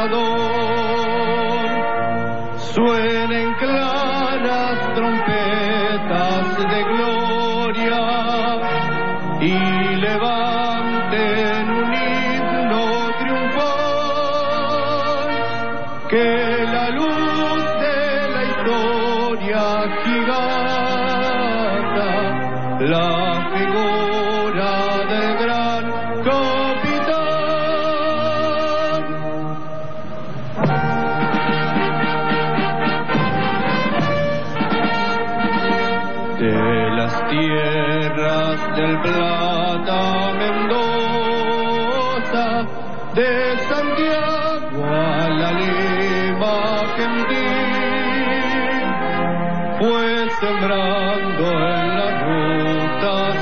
Libertador. Suenen claras trompetas de gloria y levanten un himno triunfal, que la luz de la historia giganta la figura del gran capitán. De las tierras del Plata, Mendoza, de Santiago a la Lima, Quindín, fue sembrando en las rutas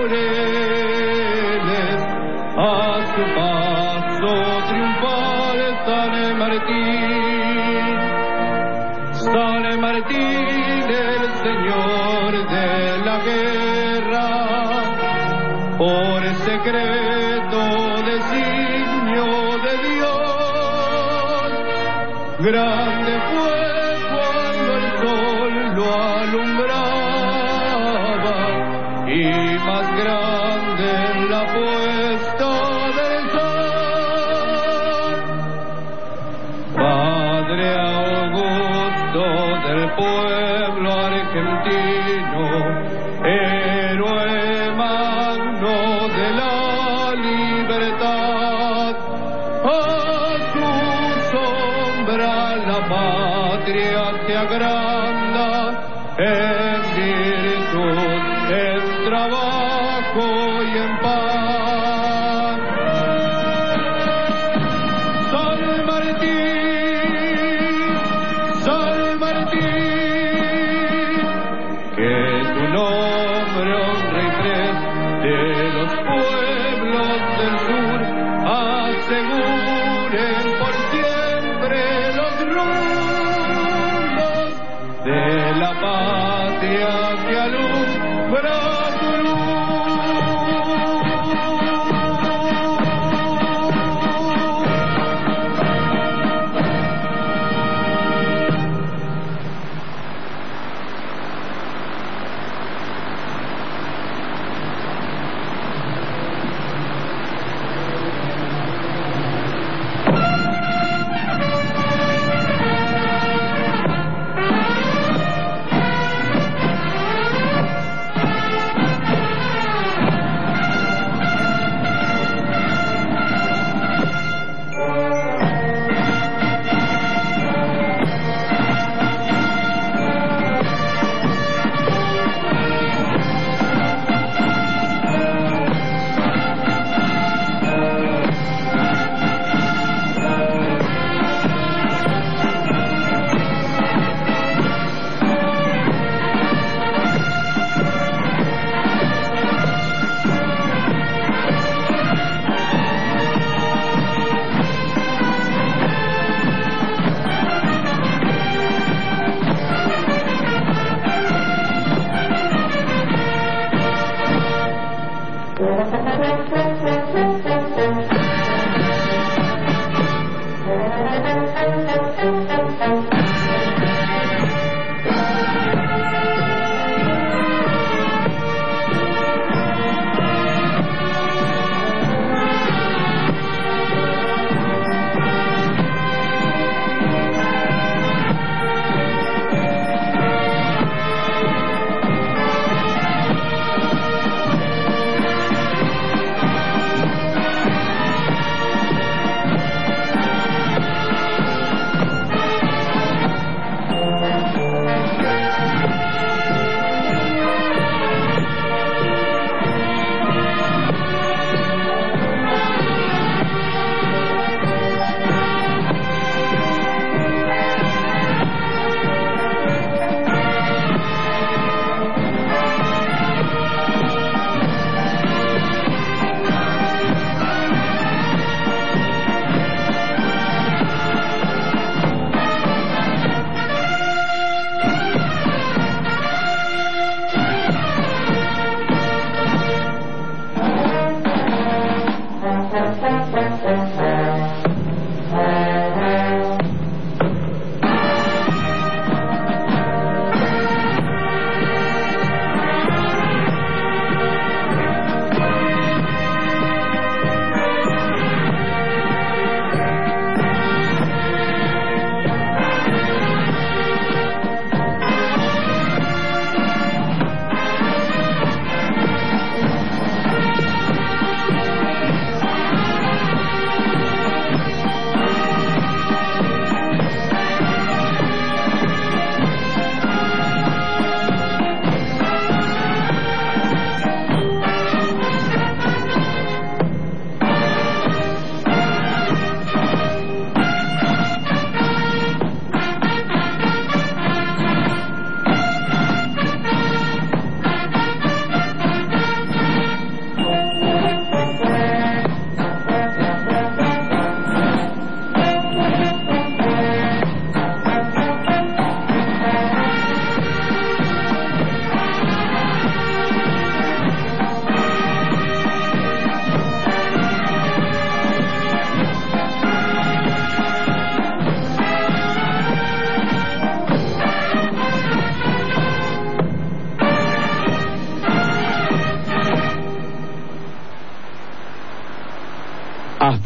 laureles a su paso triunfal San Martín. San Martín, el señor de la guerra, por secreto designio de Dios, grande fue cuando el sol lo alumbraba y más grande en la puesta del sol. Padre Augusto del pueblo argentino, héroe magno de la libertad, a su sombra la patria te agranda, en virtud, en trabajo y en paz. San Martín, San Martín, que tu nombre honre y pres de los pueblos del sur aseguren por siempre los rumbos de la paz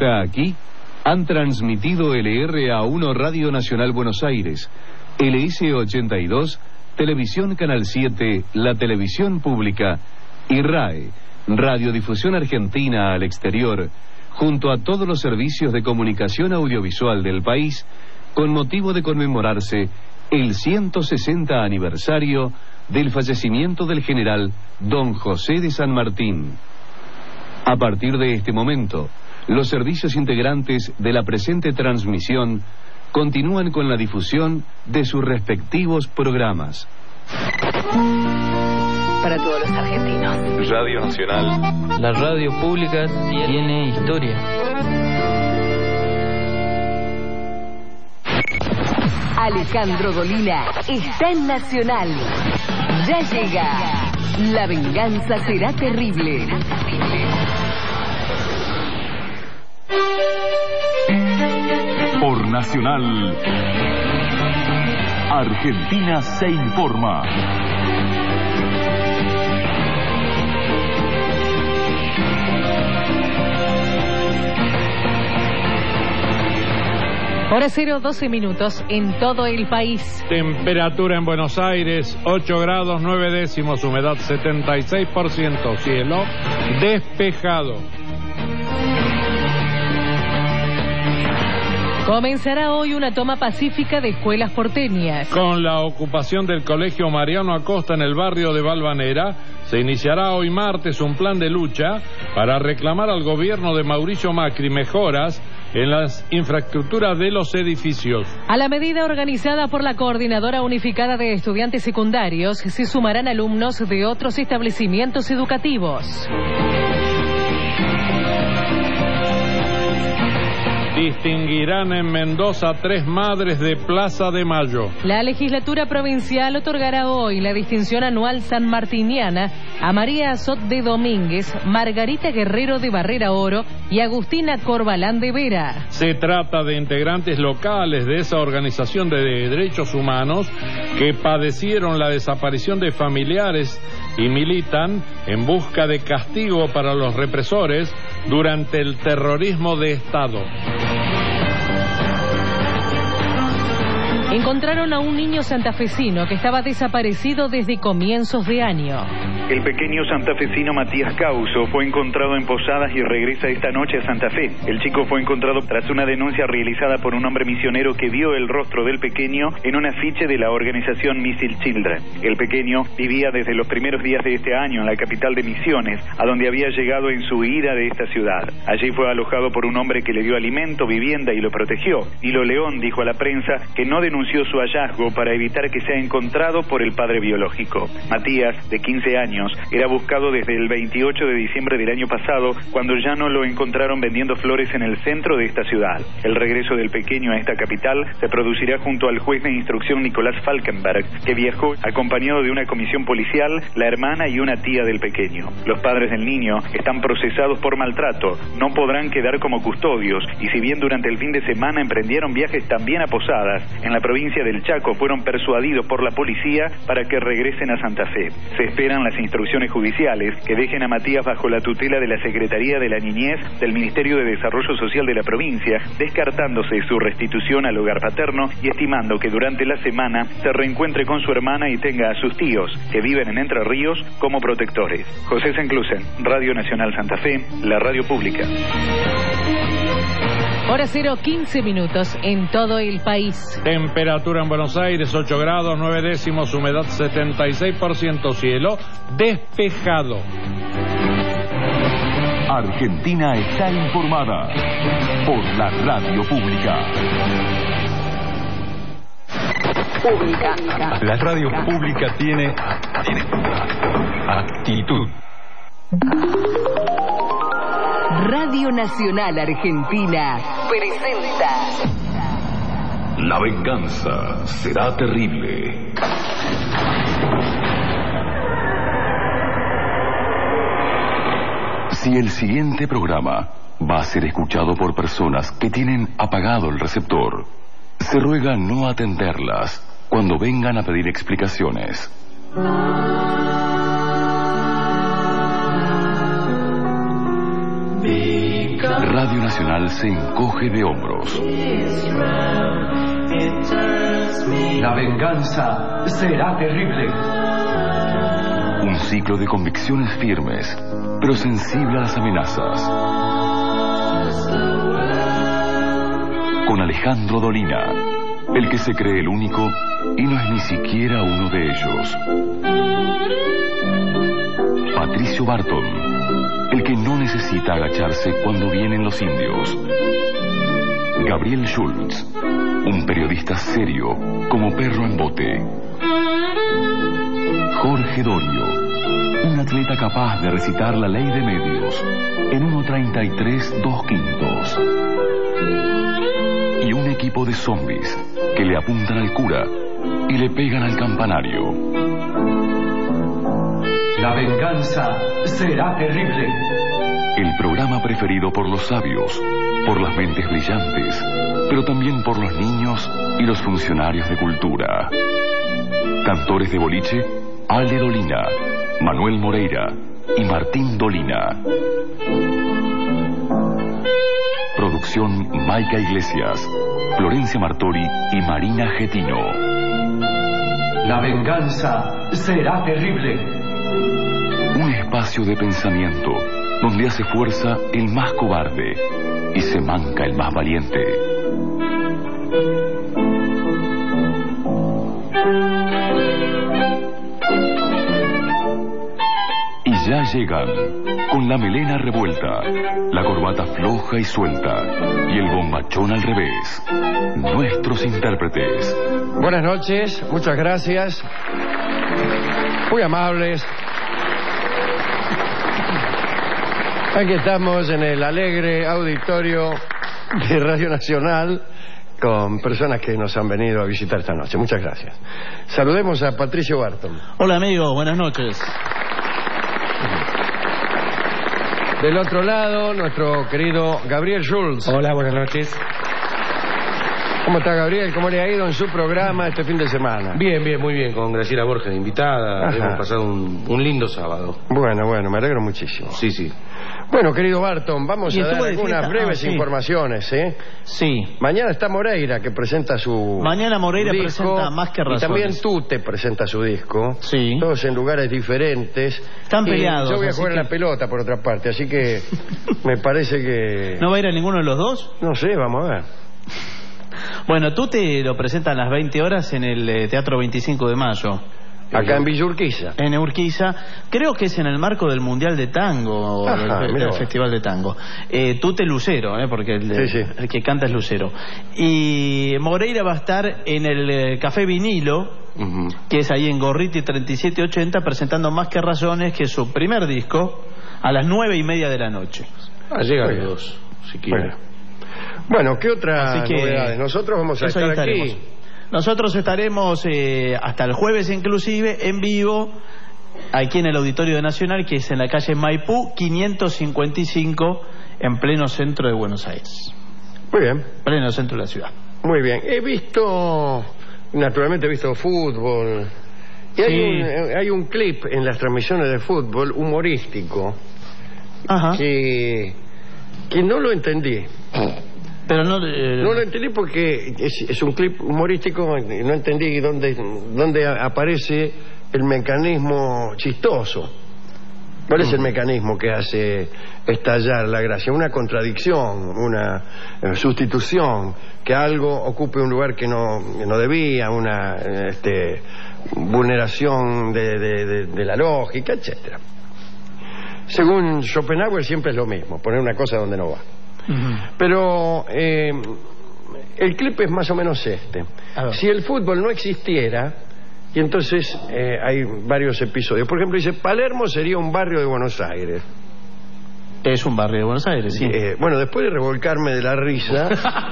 Hasta aquí han transmitido LRA1 Radio Nacional Buenos Aires, LS82, Televisión Canal 7, la televisión pública, y RAE, Radiodifusión Argentina al exterior, junto a todos los servicios de comunicación audiovisual del país, con motivo de conmemorarse el 160 aniversario del fallecimiento del general Don José de San Martín. A partir de este momento, los servicios integrantes de la presente transmisión continúan con la difusión de sus respectivos programas. Para todos los argentinos. Radio Nacional. La radio pública tiene historia. Alejandro Dolina está en Nacional. Ya llega. La venganza será terrible. Por Nacional, Argentina se informa. Hora 0, 12 minutos en todo el país. Temperatura en Buenos Aires, 8 grados 9 décimos, humedad 76%, cielo despejado. Comenzará hoy una toma pacífica de escuelas porteñas. Con la ocupación del colegio Mariano Acosta en el barrio de Valvanera, se iniciará hoy martes un plan de lucha para reclamar al gobierno de Mauricio Macri mejoras en las infraestructuras de los edificios. A la medida organizada por la Coordinadora Unificada de Estudiantes Secundarios, se sumarán alumnos de otros establecimientos educativos. Distinguirán en Mendoza 3 madres de Plaza de Mayo. La legislatura provincial otorgará hoy la distinción anual sanmartiniana a María Azot de Domínguez, Margarita Guerrero de Barrera Oro y Agustina Corbalán de Vera. Se trata de integrantes locales de esa organización de derechos humanos que padecieron la desaparición de familiares y militan en busca de castigo para los represores durante el terrorismo de Estado. Encontraron a un niño santafesino que estaba desaparecido desde comienzos de año. El pequeño santafesino Matías Causo fue encontrado en Posadas y regresa esta noche a Santa Fe. El chico fue encontrado tras una denuncia realizada por un hombre misionero que vio el rostro del pequeño en un afiche de la organización Missile Children. El pequeño vivía desde los primeros días de este año en la capital de Misiones, a donde había llegado en su huida de esta ciudad. Allí fue alojado por un hombre que le dio alimento, vivienda y lo protegió. Nilo León dijo a la prensa que no denunció su hallazgo para evitar que sea encontrado por el padre biológico. Matías, de 15 años, era buscado desde el 28 de diciembre del año pasado, cuando ya no lo encontraron vendiendo flores en el centro de esta ciudad. El regreso del pequeño a esta capital se producirá junto al juez de instrucción Nicolás Falkenberg, que viajó acompañado de una comisión policial, la hermana y una tía del pequeño. Los padres del niño están procesados por maltrato, no podrán quedar como custodios, y si bien durante el fin de semana emprendieron viajes también a Posadas, en la provincia del Chaco fueron persuadidos por la policía para que regresen a Santa Fe. Se esperan las instrucciones judiciales que dejen a Matías bajo la tutela de la Secretaría de la Niñez del Ministerio de Desarrollo Social de la provincia, descartándose su restitución al hogar paterno y estimando que durante la semana se reencuentre con su hermana y tenga a sus tíos, que viven en Entre Ríos, como protectores. José Senclusen, Radio Nacional Santa Fe, la radio pública. Hora 0, 15 minutos en todo el país. Temperatura en Buenos Aires, 8 grados 9 décimos, humedad 76%, cielo despejado. Argentina está informada por la radio pública. La radio pública tiene actitud. Radio Nacional Argentina presenta La venganza será terrible. Si el siguiente programa va a ser escuchado por personas que tienen apagado el receptor, se ruega no atenderlas cuando vengan a pedir explicaciones. Mi Radio Nacional se encoge de hombros. La venganza será terrible. Un ciclo de convicciones firmes, pero sensible a las amenazas. Con Alejandro Dolina, el que se cree el único y no es ni siquiera uno de ellos. Patricio Barton, el que no necesita agacharse cuando vienen los indios. Gabriel Schultz, un periodista serio como perro en bote. Jorge Dorio, un atleta capaz de recitar la ley de medios en 1:33 2/5. Y un equipo de zombies que le apuntan al cura y le pegan al campanario. La venganza será terrible. El programa preferido por los sabios, por las mentes brillantes, pero también por los niños y los funcionarios de cultura. Cantores de boliche, Ale Dolina, Manuel Moreira y Martín Dolina. Producción Maica Iglesias, Florencia Martori y Marina Getino. La venganza será terrible. Un espacio de pensamiento donde hace fuerza el más cobarde y se manca el más valiente. Y ya llegan, con la melena revuelta, la corbata floja y suelta y el bombachón al revés, nuestros intérpretes. Buenas noches, muchas gracias. Muy amables. Aquí estamos en el alegre auditorio de Radio Nacional con personas que nos han venido a visitar esta noche. Muchas gracias. Saludemos a Patricio Barton. Hola amigos, buenas noches. Del otro lado, nuestro querido Gabriel Schultz. Hola, buenas noches. ¿Cómo está Gabriel? ¿Cómo le ha ido en su programa este fin de semana? Bien, bien, muy bien, con Graciela Borges de invitada. Ajá. Hemos pasado un lindo sábado. Bueno, me alegro muchísimo. Sí, sí. Bueno, querido Barton, vamos a dar algunas breves sí. informaciones, ¿eh? Sí. Mañana está Moreira, que presenta su Mañana Moreira disco, presenta Más que Razones. Y también tú te presentas su disco. Sí. Todos en lugares diferentes. Están peleados. Yo voy a jugar que... la pelota, por otra parte, así que me parece que... ¿No va a ir a ninguno de los dos? No sé, vamos a ver. Bueno, tú te lo presentas a las 20 horas en el Teatro 25 de Mayo. Acá en Villa Urquiza. En Urquiza. Creo que es en el marco del Mundial de Tango, Ajá, del Festival de Tango. Tú te Lucero, porque el que canta es Lucero. Y Moreira va a estar en el Café Vinilo, que es ahí en Gorriti 3780, presentando Más que Razones, que es su primer disco, a las 9:30 de la noche. Llegan los dos, si quieren. Bueno, ¿qué otras novedades? Nosotros vamos a estar aquí. Nosotros estaremos hasta el jueves inclusive en vivo aquí en el Auditorio de Nacional, que es en la calle Maipú 555, en pleno centro de Buenos Aires. Muy bien. Pleno centro de la ciudad. Muy bien. Naturalmente he visto fútbol. Y hay un clip en las transmisiones de fútbol humorístico. Ajá. que no lo entendí. Pero no lo entendí porque es un clip humorístico y no entendí dónde aparece el mecanismo chistoso. ¿Cuál es el mecanismo que hace estallar la gracia? Una contradicción, una sustitución, que algo ocupe un lugar que no debía, una vulneración de la lógica, etcétera. Según Schopenhauer siempre es lo mismo, poner una cosa donde no va. Pero el clip es más o menos este. Si el fútbol no existiera, y entonces hay varios episodios. Por ejemplo, dice, Palermo sería un barrio de Buenos Aires. Es un barrio de Buenos Aires, sí. Bueno, después de revolcarme de la risa,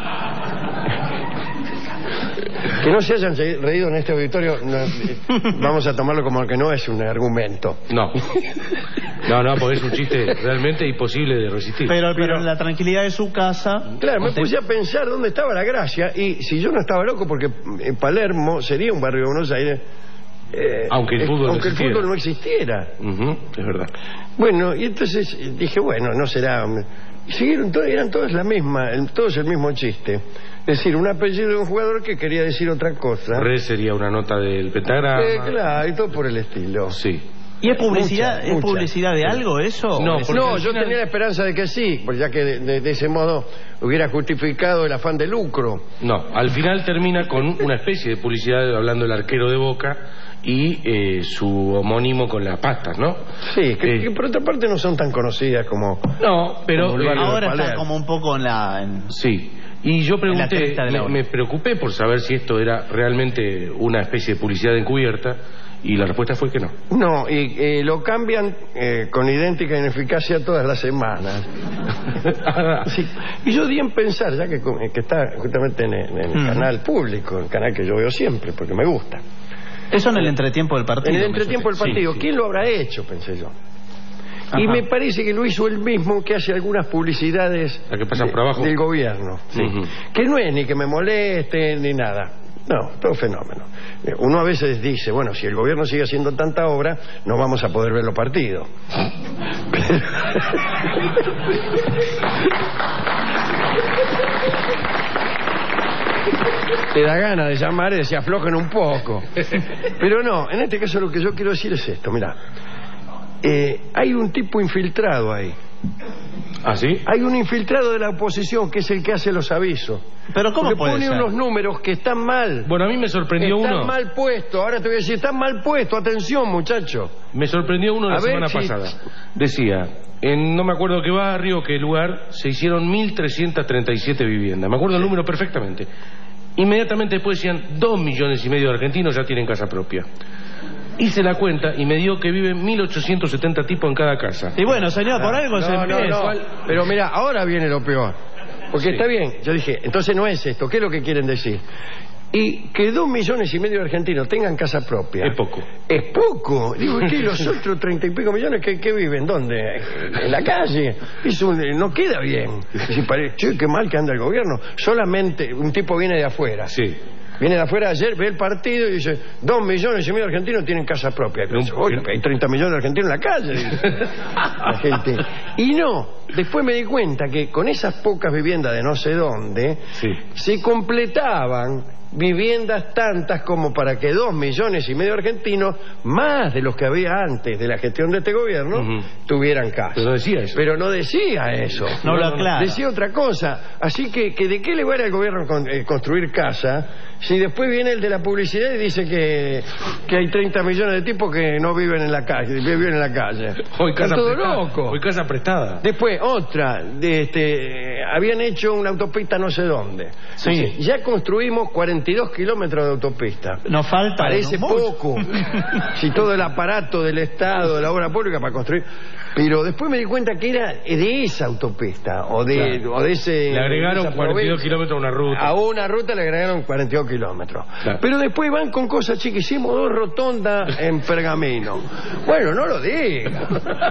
que no se hayan reído en este auditorio, vamos a tomarlo como que no es un argumento. No, porque es un chiste realmente imposible de resistir. Pero en la tranquilidad de su casa... Claro, me puse a pensar dónde estaba la gracia, y si yo no estaba loco porque Palermo sería un barrio de Buenos Aires, Aunque el fútbol no existiera. Es verdad. Bueno, y entonces dije, bueno, no será... Y siguieron eran todas la misma, todos el mismo chiste. Es decir, un apellido de un jugador que quería decir otra cosa. Sería una nota del pentagrama. Claro, y todo por el estilo. Sí. ¿Y es publicidad, mucha. publicidad de algo eso? No, yo tenía la esperanza de que sí, pues ya que de ese modo hubiera justificado el afán de lucro. No, al final termina con una especie de publicidad hablando del arquero de Boca y su homónimo con las pastas, ¿no? Sí, que por otra parte no son tan conocidas como... No, pero ahora está como un poco en la... Sí. Y yo pregunté, me preocupé por saber si esto era realmente una especie de publicidad encubierta. Y la respuesta fue que no. No, y lo cambian con idéntica ineficacia todas las semanas. Sí. Y yo di en pensar, ya que está justamente en el canal público, el canal que yo veo siempre, porque me gusta. Eso en el entretiempo del partido. En el entretiempo del partido. Sí. ¿Quién lo habrá hecho? Pensé yo. Ajá. Y me parece que lo hizo el mismo que hace algunas publicidades que pasan por abajo del gobierno. Sí. Que no es ni que me moleste ni nada. No, todo fenómeno. Uno a veces dice, bueno, si el gobierno sigue haciendo tanta obra, no vamos a poder ver los partidos. Te da ganas de llamar y de se aflojen un poco. Pero no, en este caso lo que yo quiero decir es esto, mirá. Hay un tipo infiltrado ahí. ¿Ah, sí? Hay un infiltrado de la oposición que es el que hace los avisos. Pero ¿cómo puede pone ser? Unos números que están mal. Bueno, a mí me sorprendió están mal puestos. Ahora te voy a decir, están mal puestos. Atención, muchacho. Me sorprendió uno la semana pasada. Decía, en no me acuerdo qué barrio, qué lugar, se hicieron 1.337 viviendas. Me acuerdo el número perfectamente. Inmediatamente después decían 2,5 millones de argentinos ya tienen casa propia. Hice la cuenta y me dio que viven 1.870 tipos en cada casa. Y bueno, señor, por algo se empieza. Pero mira, ahora viene lo peor. Porque está bien, yo dije, entonces no es esto, ¿qué es lo que quieren decir? Y que 2,5 millones de argentinos tengan casa propia. Es poco. Es poco. Digo, ¿qué? Los otros 30 y pico millones que viven, ¿dónde? En la calle. No queda bien. Che, qué mal que anda el gobierno. Solamente un tipo viene de afuera. Sí. Viene de afuera ayer, ve el partido y dice 2,5 millones de argentinos tienen casa propia. Y piensa, hay 30 millones de argentinos en la calle, dice la gente. Y no, después me di cuenta que con esas pocas viviendas de no sé dónde se completaban viviendas tantas como para que 2,5 millones de argentinos, más de los que había antes de la gestión de este gobierno, tuvieran casa. Pero no decía eso. Pero no decía eso. No lo aclara. Decía otra cosa. Así que ¿de qué le va a ir al gobierno construir casa si después viene el de la publicidad y dice que hay 30 millones de tipos que no viven en la calle, viven en la calle? Hoy casa todo prestada. loco. Hoy casa prestada. Después, otra, habían hecho una autopista no sé dónde. Sí. Dice, ya construimos 42 kilómetros de autopista. Nos falta. Parece poco. Si todo el aparato del Estado, de la obra pública para construir. Pero después me di cuenta que era de esa autopista o de ese. Le agregaron 42 kilómetros a una ruta. A una ruta le agregaron 42 kilómetros. Claro. Pero después van con cosas chicas. Hicimos 2 rotondas en Pergamino. Bueno, no lo diga.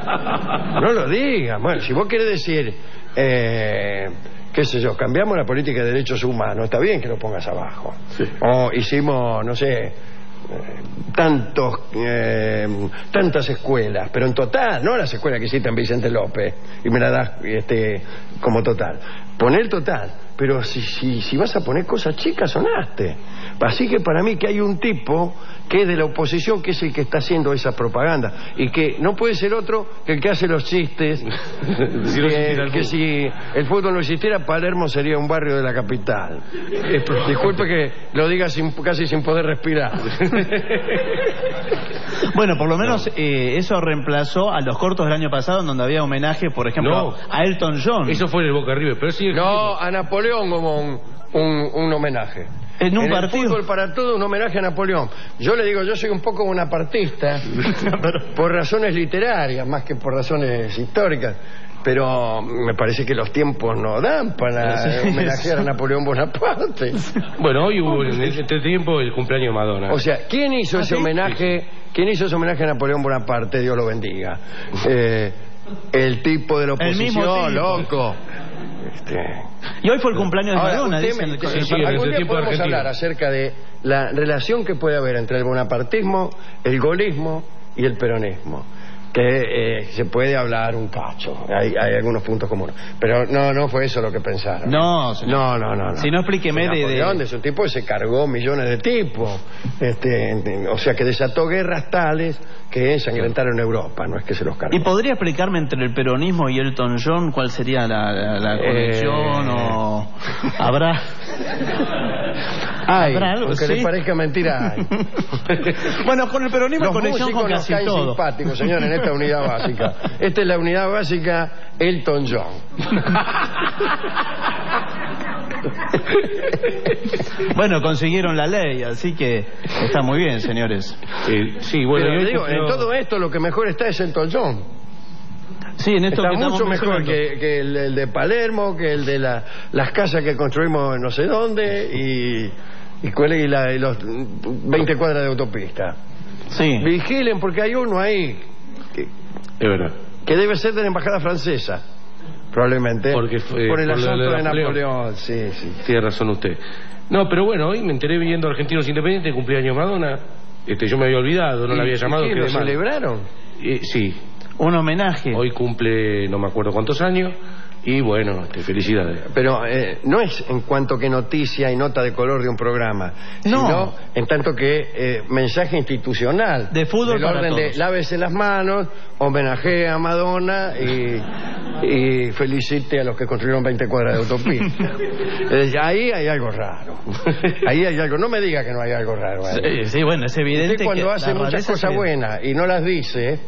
No lo diga. Bueno, si vos querés decir, qué sé yo, cambiamos la política de derechos humanos, está bien que lo pongas abajo. Sí. O hicimos, no sé, tantas escuelas, pero en total, no las escuelas que hiciste en Vicente López y me la das como total. Poner el total, pero si vas a poner cosas chicas, sonaste. Así que para mí que hay un tipo que es de la oposición, que es el que está haciendo esa propaganda y que no puede ser otro que el que hace los chistes que si el fútbol no existiera, Palermo sería un barrio de la capital. Disculpe que lo diga casi sin poder respirar. Bueno, por lo menos eso reemplazó a los cortos del año pasado, en donde había homenaje, por ejemplo, a Elton John. Eso fue en el Boca River, pero sí. No, a Napoleón como un homenaje. En un partido. El fútbol para todo, un homenaje a Napoleón. Yo le digo, yo soy un poco bonapartista por razones literarias más que por razones históricas. Pero me parece que los tiempos no dan para homenajear a Napoleón Bonaparte. Bueno, hoy hubo en este tiempo el cumpleaños de Madonna. O sea, ¿quién hizo ese homenaje? ¿Quién hizo ese homenaje a Napoleón Bonaparte? Dios lo bendiga. El tipo de la oposición, loco. Y hoy fue el cumpleaños de Ahora, Maradona, dicen. Algún día podemos hablar acerca de la relación que puede haber entre el bonapartismo, el golismo y el peronismo. Que se puede hablar un cacho, hay algunos puntos comunes, pero no fue eso lo que pensaron. No. Si no, explíqueme Napoleón es un tipo que se cargó millones de tipos, o sea que desató guerras tales que ensangrentaron Europa, no es que se los cargó. ¿Y podría explicarme entre el peronismo y Elton John cuál sería la conexión o habrá? ¿Habrá algo? Aunque le parezca mentira, hay. Bueno, con el peronismo hay conexión con casi todo. Los músicos nos caen simpáticos, señor, en esta unidad básica. Esta es la unidad básica Elton John. Bueno, consiguieron la ley, así que está muy bien, señores. Sí, bueno, pero digo, en todo esto lo que mejor está es Elton John. Sí, en esto está que mucho mejor que el de Palermo, que el de las casas que construimos en no sé dónde y los 20 cuadras de autopista. Sí. Vigilen porque hay uno ahí es verdad, que debe ser de la embajada francesa, probablemente, porque por el asunto de Napoleón. Sí. Tiene razón usted. No, pero bueno, hoy me enteré viendo Argentinos Independientes, cumpleaños Madonna. Yo me había olvidado, no la había llamado. ¿Y lo celebraron? Sí. Un homenaje. Hoy cumple no me acuerdo cuántos años. Y bueno, felicidades. Pero no es en cuanto que noticia y nota de color de un programa, sino en tanto que mensaje institucional. De fútbol del para orden todos. de lávese las manos, homenajee a Madonna y felicite a los que construyeron 20 cuadras de autopista. Ahí hay algo raro. Ahí hay algo. No me diga que no hay algo raro. Sí, bueno, es evidente. Usted cuando hace muchas cosas buenas y no las dice,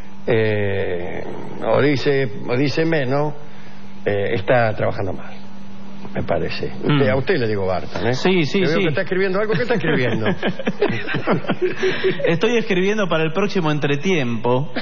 o dice menos, está trabajando mal, me parece. A usted le digo Barton, ¿eh? Sí. Veo que está escribiendo algo. ¿Qué está escribiendo? Estoy escribiendo para el próximo entretiempo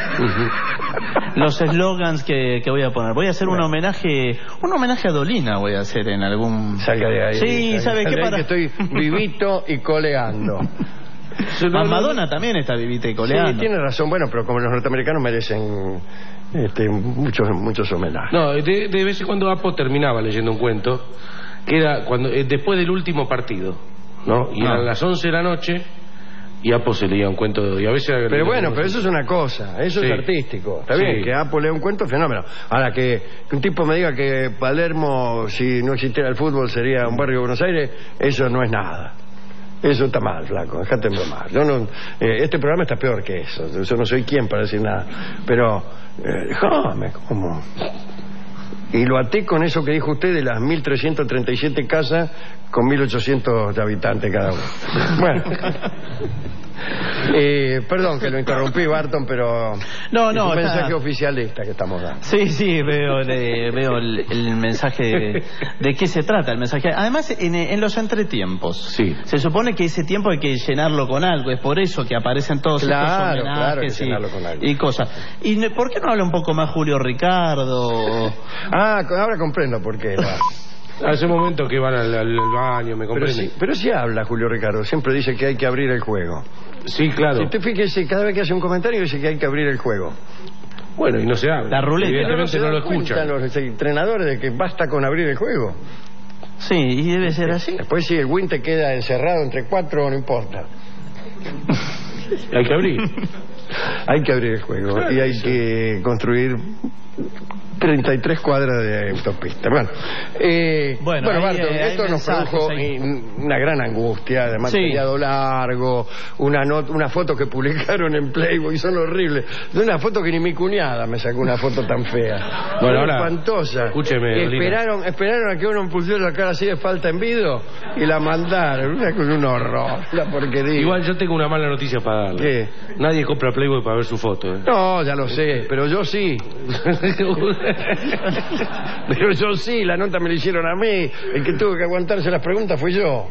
los eslogans que voy a poner. Voy a hacer un homenaje a Dolina, voy a hacer en algún... Salga de ahí. Sí, ¿sabe qué? Que estoy vivito y coleando. A Madonna también está vivita y coleando. Sí, tiene razón. Bueno, pero como los norteamericanos merecen muchos homenajes. No, de vez en cuando Apo terminaba leyendo un cuento que era después del último partido, ¿no? Y eran las 11 de la noche y Apo se leía un cuento y a veces... Pero bueno, pero eso es una cosa, eso es artístico. Está bien, que Apo lea un cuento, fenómeno. Ahora, que un tipo me diga que Palermo, si no existiera el fútbol, sería un barrio de Buenos Aires, eso no es nada. Eso está mal, flaco, déjate bromar. Este programa está peor que eso. Yo no soy quien para decir nada. Pero, déjame, ¿cómo? Y lo até con eso que dijo usted de las 1.337 casas con 1.800 habitantes cada uno. Bueno. Perdón que lo interrumpí, Barton, pero no, es un mensaje oficialista que estamos dando. Sí, veo el mensaje de qué se trata el mensaje. Además, en los entretiempos, se supone que ese tiempo hay que llenarlo con algo. Es por eso que aparecen todos estos homenajes y cosas. ¿Y por qué no habla un poco más Julio Ricardo? Ahora comprendo por qué. Hace un momento que van al baño, me comprende. Pero sí habla Julio Ricardo, siempre dice que hay que abrir el juego. Sí, claro. Si usted fíjese, cada vez que hace un comentario dice que hay que abrir el juego. Bueno, y no se habla. La ruleta. Evidentemente no lo escuchan. Los entrenadores de que basta con abrir el juego. Sí, y debe ser así. Después si el win te queda encerrado entre cuatro, no importa. Hay que abrir. Hay que abrir el juego y hay que construir 33 cuadras de autopista. Bueno, Barton, esto nos produjo una gran angustia, además demasiado largo, una foto que publicaron en Playboy, son horribles. De una foto que ni mi cuñada me sacó una foto tan fea. Bueno, ahora, espantosa. Escúcheme, esperaron a que uno pusiera la cara así de falta en vido y la mandaron. Un horror, la porquería. Igual yo tengo una mala noticia para darle. ¿Qué? Nadie compra Playboy para ver su foto. No, ya lo sé, pero yo sí. Pero yo sí, la nota me la hicieron a mí. El que tuvo que aguantarse las preguntas fue yo.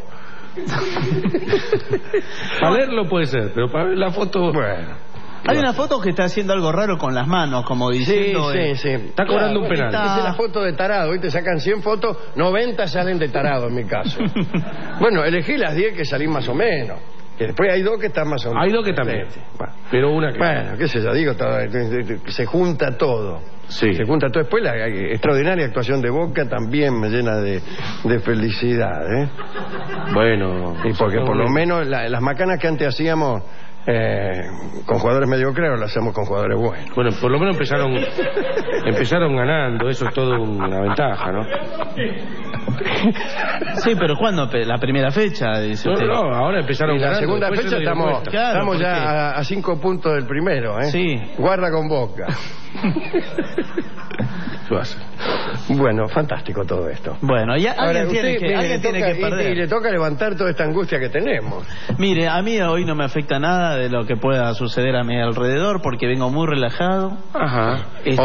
Para leerlo puede ser, pero para ver la foto... Bueno. Hay una foto que está haciendo algo raro con las manos, como diciendo... Sí. Está cobrando un penal. Esa es la foto de tarado. Hoy te sacan 100 fotos, 90 salen de tarado en mi caso. Bueno, elegí las 10 que salí más o menos. Y después hay dos que están más o menos. Hay dos que también. Sí. Pero una que... Bueno, qué sé yo, digo, se junta todo. Sí. Se junta todo. Después la extraordinaria actuación de Boca también me llena de felicidad, ¿eh? Bueno... Y porque por lo menos las macanas que antes hacíamos con jugadores mediocres, ahora las hacemos con jugadores buenos. Bueno, por lo menos empezaron ganando, eso es todo una ventaja, ¿no? Sí, pero ¿cuándo? La primera fecha, dice usted. No, ahora empezaron la ganando. segunda fecha estamos ya a 5 puntos del primero, ¿eh? Sí. Guarda con Boca. Bueno, fantástico todo esto. Bueno, ya alguien tiene que perder. Y le toca levantar toda esta angustia que tenemos. Mire, a mí hoy no me afecta nada de lo que pueda suceder a mi alrededor porque vengo muy relajado. Ajá.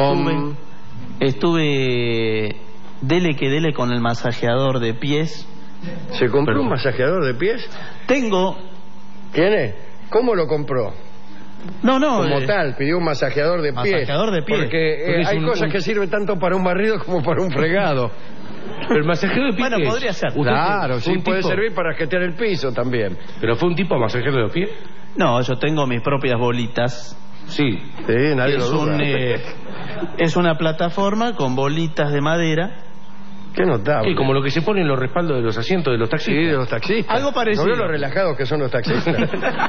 Estuve dele con el masajeador de pies. ¿Se compró un masajeador de pies? Tengo. ¿Tiene? ¿Cómo lo compró? No. Como tal, pidió un masajeador de pies. Masajeador de pies. Porque hay cosas que sirven tanto para un barrido como para un fregado. Pero el masajeador de pies. Bueno, podría ser. Claro, sí, puede servir para jetear el piso también. ¿Pero fue un tipo masajero de los pies? No, yo tengo mis propias bolitas. Sí. Nadie lo duda. Es una plataforma con bolitas de madera. Qué notable. Sí, como lo que se pone en los respaldos de los asientos de los taxistas. Sí, de los taxistas. Algo parecido. ¿No veo lo relajados que son los taxistas?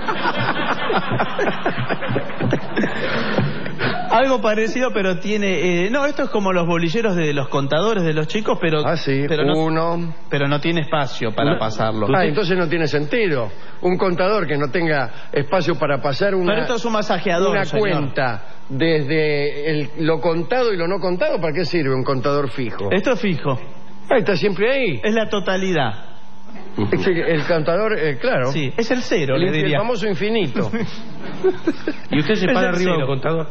Algo parecido, pero tiene... no, esto es como los bolilleros de los contadores de los chicos, pero... Ah, sí, pero no tiene espacio para pasarlo. Entonces no tiene sentido. Un contador que no tenga espacio para pasar pero esto es un masajeador, una señor. cuenta desde lo contado y lo no contado. ¿Para qué sirve un contador fijo? Esto es fijo. Está siempre ahí. Es la totalidad. El contador, claro. Sí, es el cero, le diría. El famoso infinito. ¿Y usted se para arriba del contador?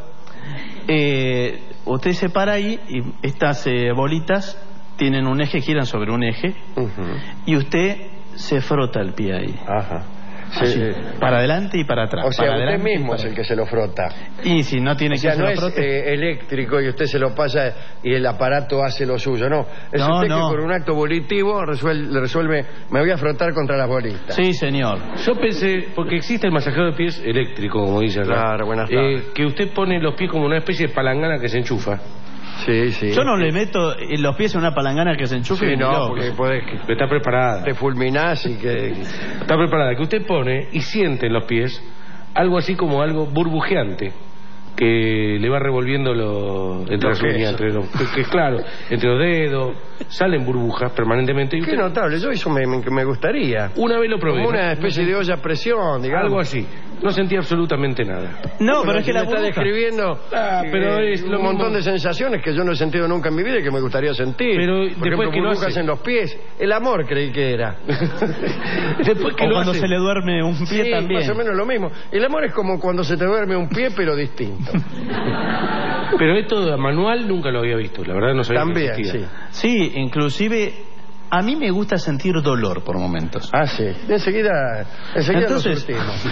Usted se para ahí y estas bolitas tienen un eje, giran sobre un eje, y usted se frota el pie ahí. Ajá. Así, para adelante y para atrás. O sea, para usted mismo es el que se lo frota. Y si no tiene que se lo frote. No es eléctrico y usted se lo pasa y el aparato hace lo suyo, no. Es usted que por un acto volitivo resuelve, me voy a frotar contra las bolitas. Sí, señor. Yo pensé, porque existe el masajeador de pies eléctrico, como dice acá. Claro, buenas tardes. Que usted pone los pies como una especie de palangana que se enchufa. Sí, sí. Yo no le meto los pies en una palangana que se enchufe. Sí, no, porque está preparada. Te fulminás y que... Está preparada, que usted pone y siente en los pies algo así como algo burbujeante que le va revolviendo entre las uñas, claro, entre los dedos, salen burbujas permanentemente. Qué notable, yo eso me gustaría. Una vez lo probé. Como una especie de olla a presión, digamos. Algo así. No sentí absolutamente nada. No, pero es que la está describiendo pero es un montón de sensaciones que yo no he sentido nunca en mi vida y que me gustaría sentir. Pero por ejemplo, que burbujas en los pies. El amor creí que era. Después que cuando se le duerme un pie sí, también. Más o menos lo mismo. El amor es como cuando se te duerme un pie, pero distinto. Pero esto manual nunca lo había visto. La verdad no sabía también, que existía. Sí, inclusive... A mí me gusta sentir dolor por momentos. Ah, sí. Enseguida entonces, lo surtimos.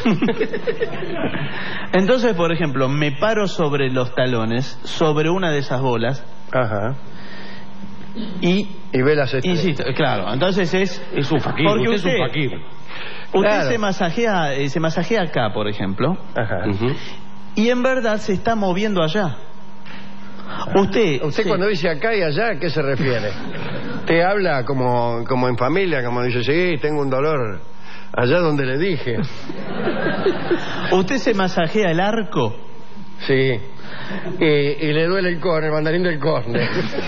Entonces, por ejemplo, me paro sobre los talones, sobre una de esas bolas. Ajá. Y ve las estrellas. Insisto, claro. Entonces es un fakir. Porque usted es un fakir. Usted claro. se masajea acá, por ejemplo. Ajá. Y en verdad se está moviendo allá. Usted cuando dice acá y allá, ¿a qué se refiere? Te habla como en familia, como dice, sí, tengo un dolor allá donde le dije. ¿Usted se masajea el arco? Sí. Y le duele el mandarín del córner.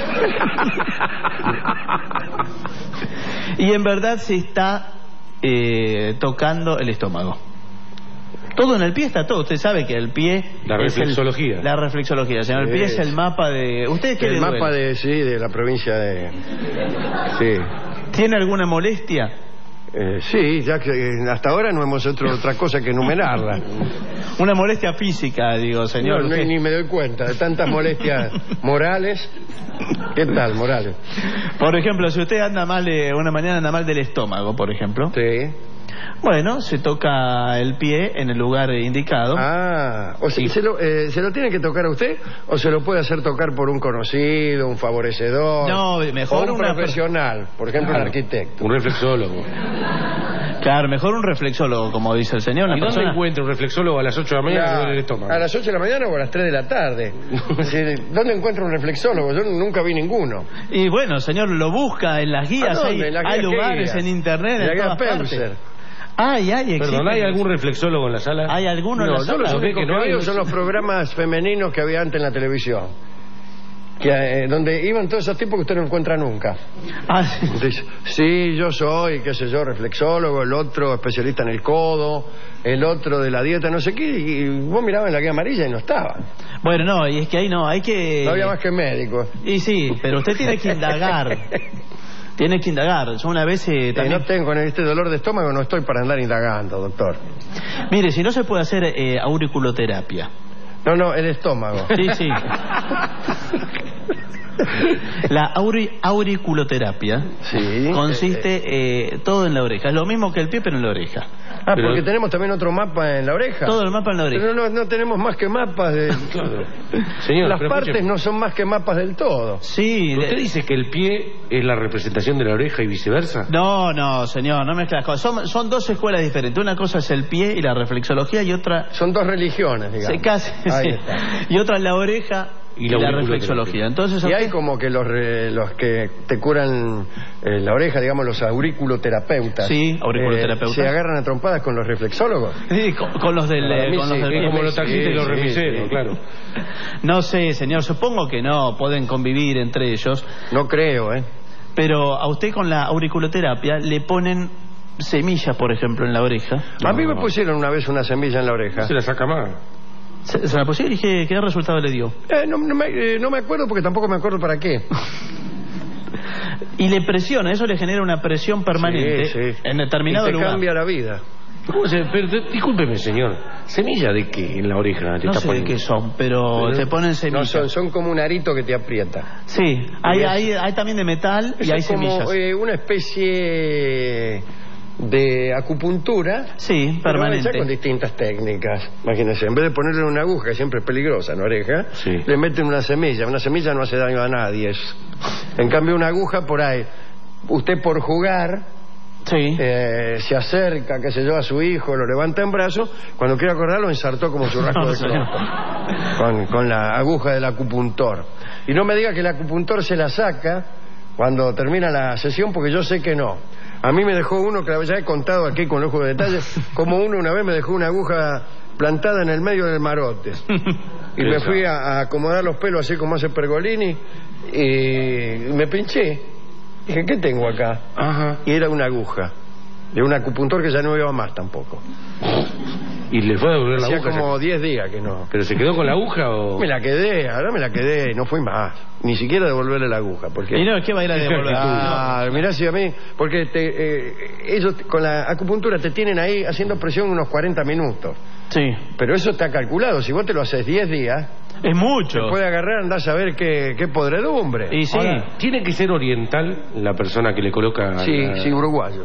Y en verdad se está tocando el estómago. Todo en el pie está todo. Usted sabe que el pie... La reflexología. La reflexología. Señor, el pie es el mapa de... ¿Usted qué le duele? El mapa de la provincia de... Sí. ¿Tiene alguna molestia? Sí, ya que hasta ahora no hemos hecho otra cosa que enumerarla. Una molestia física, digo, señor. No, ni me doy cuenta de tantas molestias morales. ¿Qué tal, Morales? Por ejemplo, si usted anda mal, una mañana anda mal del estómago, por ejemplo. Sí. Bueno, se toca el pie en el lugar indicado. Ah, o sea, ¿se lo tiene que tocar a usted o se lo puede hacer tocar por un conocido, un favorecedor? No, mejor o un profesional, por ejemplo, un arquitecto. Un reflexólogo. Claro, mejor un reflexólogo, como dice el señor. ¿Y dónde encuentra un reflexólogo a las 8 de la mañana que duele el estómago? A las 8 de la mañana o a las 3 de la tarde. ¿Dónde encuentra un reflexólogo? Yo nunca vi ninguno. Y bueno, señor, lo busca en las guías. Hay lugares en internet, en todas partes. Perdón, ¿hay algún reflexólogo en la sala? ¿Hay alguno en la sala? Yo los únicos que veo son los programas femeninos que había antes en la televisión. Donde iban todos esos tipos que usted no encuentra nunca. Sí, yo soy, qué sé yo, reflexólogo, el otro especialista en el codo, el otro de la dieta, no sé qué, y vos mirabas en la guía amarilla y no estaba. Bueno, no, y es que ahí no, hay que... No había más que médicos. Y sí, pero usted tiene que indagar. Tiene que indagar. Yo una vez también... No tengo este dolor de estómago, no estoy para andar indagando, doctor. Mire, si no se puede hacer auriculoterapia. No, el estómago. Sí. La auriculoterapia consiste todo en la oreja. Es lo mismo que el pie, pero en la oreja. Porque tenemos también otro mapa en la oreja. Todo el mapa en la oreja. Pero no tenemos más que mapas de... Señor, las partes no son más que mapas del todo. Sí. ¿Usted dice que el pie es la representación de la oreja y viceversa? No, señor, no mezclas cosas. Son dos escuelas diferentes. Una cosa es el pie y la reflexología y otra... Son dos religiones, digamos. Sí. Y otra es la oreja y la reflexología. Entonces, y hay como que los que te curan la oreja, digamos, los auriculoterapeutas. Sí, auriculoterapeutas. ¿Se agarran a trompadas con los reflexólogos? Sí, con los del pie. Como los taxistas y los remiseros, claro. No sé, señor, supongo que no pueden convivir entre ellos. No creo, Pero a usted con la auriculoterapia le ponen semillas, por ejemplo, en la oreja. A mí me pusieron una vez una semilla en la oreja. Se la saca más. ¿Se la pusieron y qué resultado le dio? No me acuerdo porque tampoco me acuerdo para qué. Y le presiona, eso le genera una presión permanente en determinado lugar. Y te cambia la vida. Pero discúlpeme, señor. ¿Semilla de qué en la oreja? No sé de qué son, pero te ponen semillas. No, son como un arito que te aprieta. Sí, hay también de metal y hay semillas. Es como una especie de acupuntura, permanente, con distintas técnicas. Imagínense, en vez de ponerle una aguja, que siempre es peligrosa en la oreja, le meten una semilla. Una semilla no hace daño a nadie. En cambio, una aguja por ahí, usted por jugar se acerca, qué sé yo, a su hijo, lo levanta en brazos, cuando quiere acordar lo ensartó como churrasco de croto con la aguja del acupuntor. Y no me diga que el acupuntor se la saca cuando termina la sesión, porque yo sé que no. A mí me dejó uno, que ya he contado aquí con lujo de detalles, como uno una vez me dejó una aguja plantada en el medio del marote. Y me fui a acomodar los pelos así como hace Pergolini y me pinché. Dije, ¿qué tengo acá? Y era una aguja de un acupuntor que ya no iba más tampoco. ¿Y le fue a devolver la aguja? Hacía como 10 días que no. ¿Pero se quedó con la aguja o...? Me la quedé, no fui más. Ni siquiera devolverle la aguja. Porque... ¿Y no? ¿Qué va a ir a devolver? Mirá si a mí... Porque ellos con la acupuntura te tienen ahí haciendo presión unos 40 minutos. Sí. Pero eso está calculado. Si vos te lo haces 10 días... Es mucho. Te puede agarrar, andás a ver qué podredumbre. Y sí. Ahora, ¿tiene que ser oriental la persona que le coloca...? Sí, uruguayo.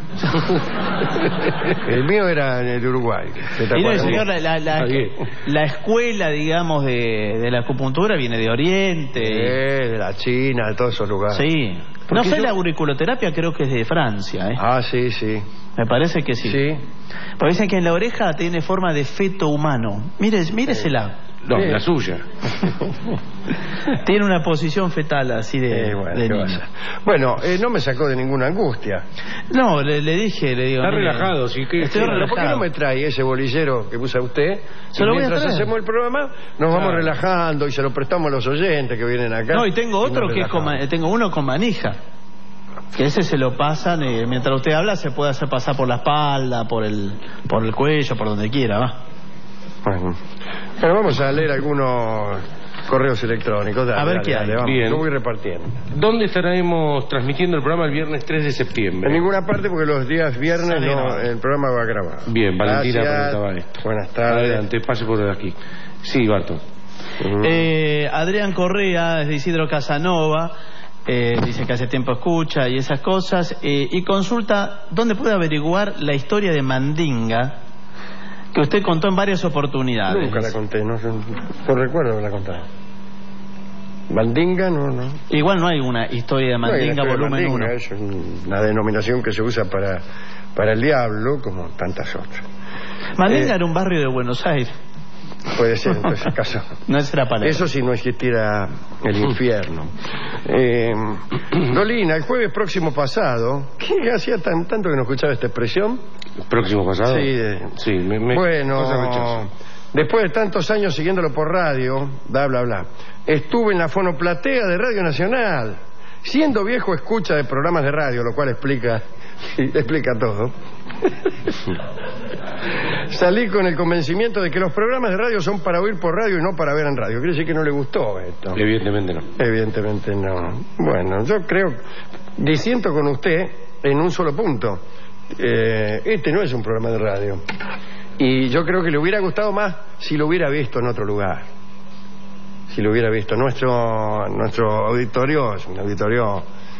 El mío era de Uruguay. Y no, señor, la escuela, digamos, de la acupuntura viene de Oriente. De la China, de todos esos lugares. Sí. No sé, la auriculoterapia creo que es de Francia. Sí. Me parece que sí. Porque dicen que en la oreja tiene forma de feto humano. Míresela. No, la suya. Tiene una posición fetal así de niño. Bueno, no me sacó de ninguna angustia. No, le dije, le digo... Está relajado, sí que... Estoy relajado. ¿Por qué no me trae ese bolillero que usa usted? Se lo voy a traer. Mientras hacemos el programa, nos vamos relajando y se lo prestamos a los oyentes que vienen acá. No, y tengo otro que tengo uno con manija. Que ese se lo pasan, mientras usted habla se puede hacer pasar por la espalda, por el cuello, por donde quiera, va. Bueno, vamos a leer algunos correos electrónicos. A ver qué hay. Bien. Yo voy repartiendo. ¿Dónde estaremos transmitiendo el programa el viernes 3 de septiembre? En ninguna parte, porque los días viernes el programa va grabado. Bien, Valentina preguntaba esto. Buenas tardes. Adelante, pase por aquí. Sí, Barto. Adrián Correa, es de Isidro Casanova. Dice que hace tiempo escucha y esas cosas. Y consulta dónde puede averiguar la historia de Mandinga, que usted contó en varias oportunidades. Nunca la conté, no recuerdo que la contara. Mandinga, no. Igual no hay una historia de Mandinga, volumen 1. Es una denominación que se usa para para el diablo, como tantas otras. Mandinga era un barrio de Buenos Aires. Puede ser, en ese caso. No será Palermo. Eso si no existiera el infierno. Dolina, el jueves próximo pasado, ¿qué hacía tanto que no escuchaba esta expresión? ¿Próximo pasado? Sí, bueno, después de tantos años siguiéndolo por radio, bla, bla, bla, estuve en la fonoplatea de Radio Nacional, siendo viejo escucha de programas de radio, lo cual explica todo. Salí con el convencimiento de que los programas de radio son para oír por radio y no para ver en radio. Quiere decir que no le gustó esto. Evidentemente no. Evidentemente no. Bueno, yo creo, disiento con usted en un solo punto. Este no es un programa de radio. Y yo creo que le hubiera gustado más si lo hubiera visto en otro lugar. Si lo hubiera visto. Nuestro auditorio es un auditorio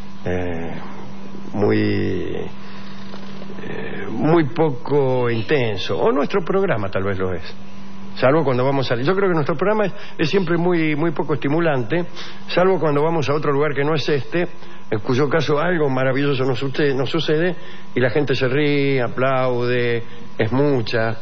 muy poco intenso, o nuestro programa tal vez lo es, salvo cuando vamos a... Yo creo que nuestro programa es siempre muy poco estimulante, salvo cuando vamos a otro lugar que no es este, en cuyo caso algo maravilloso nos sucede y la gente se ríe, aplaude, es mucha.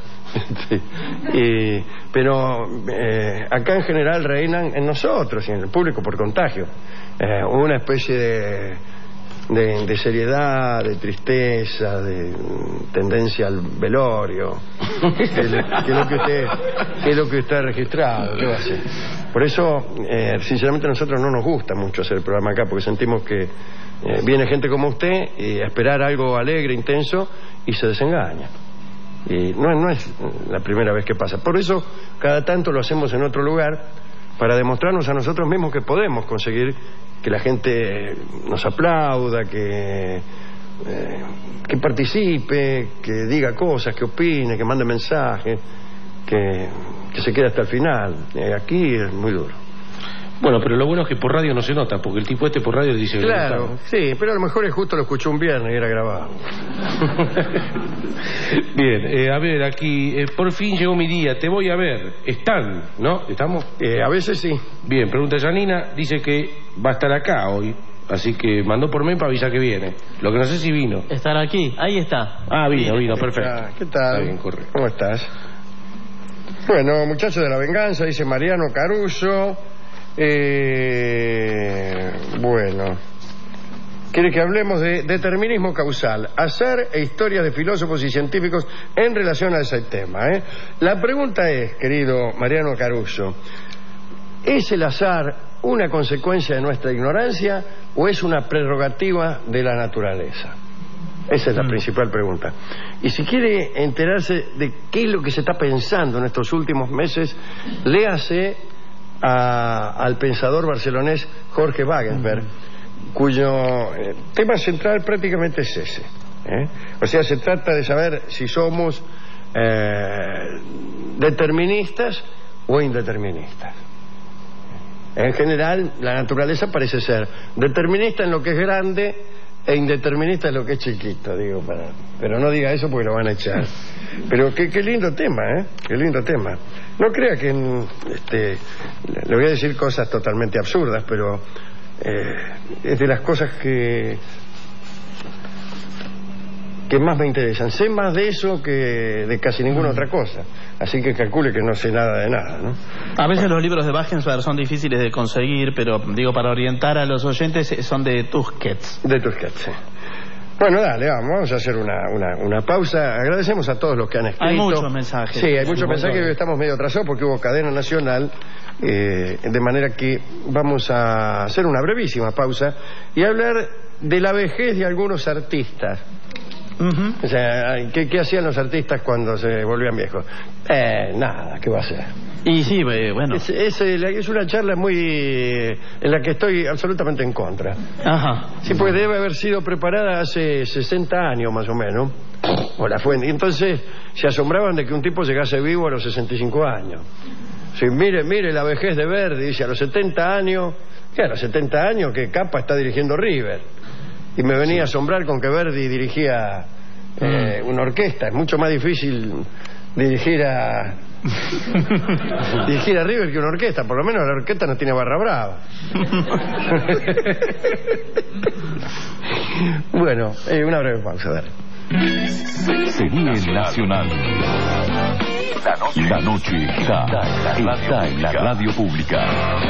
Pero acá en general reinan en nosotros y en el público por contagio una especie de seriedad, de tristeza, de tendencia al velorio, que es lo que está registrado. ¿Qué va a hacer? Por eso, sinceramente, a nosotros no nos gusta mucho hacer el programa acá, porque sentimos que viene gente como usted a esperar algo alegre, intenso, y se desengaña. Y no es la primera vez que pasa. Por eso, cada tanto lo hacemos en otro lugar, para demostrarnos a nosotros mismos que podemos conseguir que la gente nos aplauda, que participe, que diga cosas, que opine, que mande mensajes, que se quede hasta el final. Aquí es muy duro. Bueno, pero lo bueno es que por radio no se nota, porque el tipo por radio dice que claro, sí, pero a lo mejor es justo lo escuchó un viernes y era grabado. Bien, a ver, aquí, por fin llegó mi día, te voy a ver. ¿Están, no? ¿Estamos? A veces sí. Bien, pregunta Janina, dice que va a estar acá hoy, así que mandó por mail para avisar que viene. Lo que no sé si vino. ¿Estar aquí? Ahí está. Ah, vino, perfecto. ¿Qué tal? Está bien, correcto. ¿Cómo estás? Bueno, muchachos de la venganza, dice Mariano Caruso. Bueno, quiere que hablemos de determinismo causal, azar e historias de filósofos y científicos en relación a ese tema, La pregunta es, querido Mariano Caruso, ¿es el azar una consecuencia de nuestra ignorancia o es una prerrogativa de la naturaleza? Esa es la principal pregunta. Y si quiere enterarse de qué es lo que se está pensando en estos últimos meses, léase al pensador barcelonés Jorge Wagensberg, cuyo tema central prácticamente es ese. O sea, se trata de saber si somos deterministas o indeterministas. En general, la naturaleza parece ser determinista en lo que es grande e indeterminista en lo que es chiquito, digo, pero no diga eso porque lo van a echar. Pero qué lindo tema, qué lindo tema. No crea que le voy a decir cosas totalmente absurdas, pero es de las cosas que más me interesan. Sé más de eso que de casi ninguna otra cosa. Así que calcule que no sé nada de nada, ¿no? A veces los libros de Wagensberg son difíciles de conseguir, pero digo, para orientar a los oyentes, son de Tusquets. De Tusquets, sí. Bueno, dale, vamos a hacer una pausa. Agradecemos a todos los que han escrito. Hay muchos mensajes. Sí, hay muchos mensajes. Hoy estamos medio atrasados porque hubo cadena nacional, de manera que vamos a hacer una brevísima pausa y hablar de la vejez de algunos artistas. O sea, ¿qué hacían los artistas cuando se volvían viejos? Nada, ¿qué va a hacer? Y sí, bueno. Es una charla en la que estoy absolutamente en contra. Ajá. Sí, porque debe haber sido preparada hace 60 años más o menos. O la fue. Y entonces se asombraban de que un tipo llegase vivo a los 65 años. Sí, mire la vejez de Verdi, dice, a los 70 años. ¿Qué a los 70 años? Que Capa está dirigiendo River. Y me venía a asombrar con que Verdi dirigía una orquesta. Es mucho más difícil dirigir a River que una orquesta. Por lo menos la orquesta no tiene barra brava. Bueno, una breve pausa, dale. Seguí en Nacional. La noche está en la radio pública.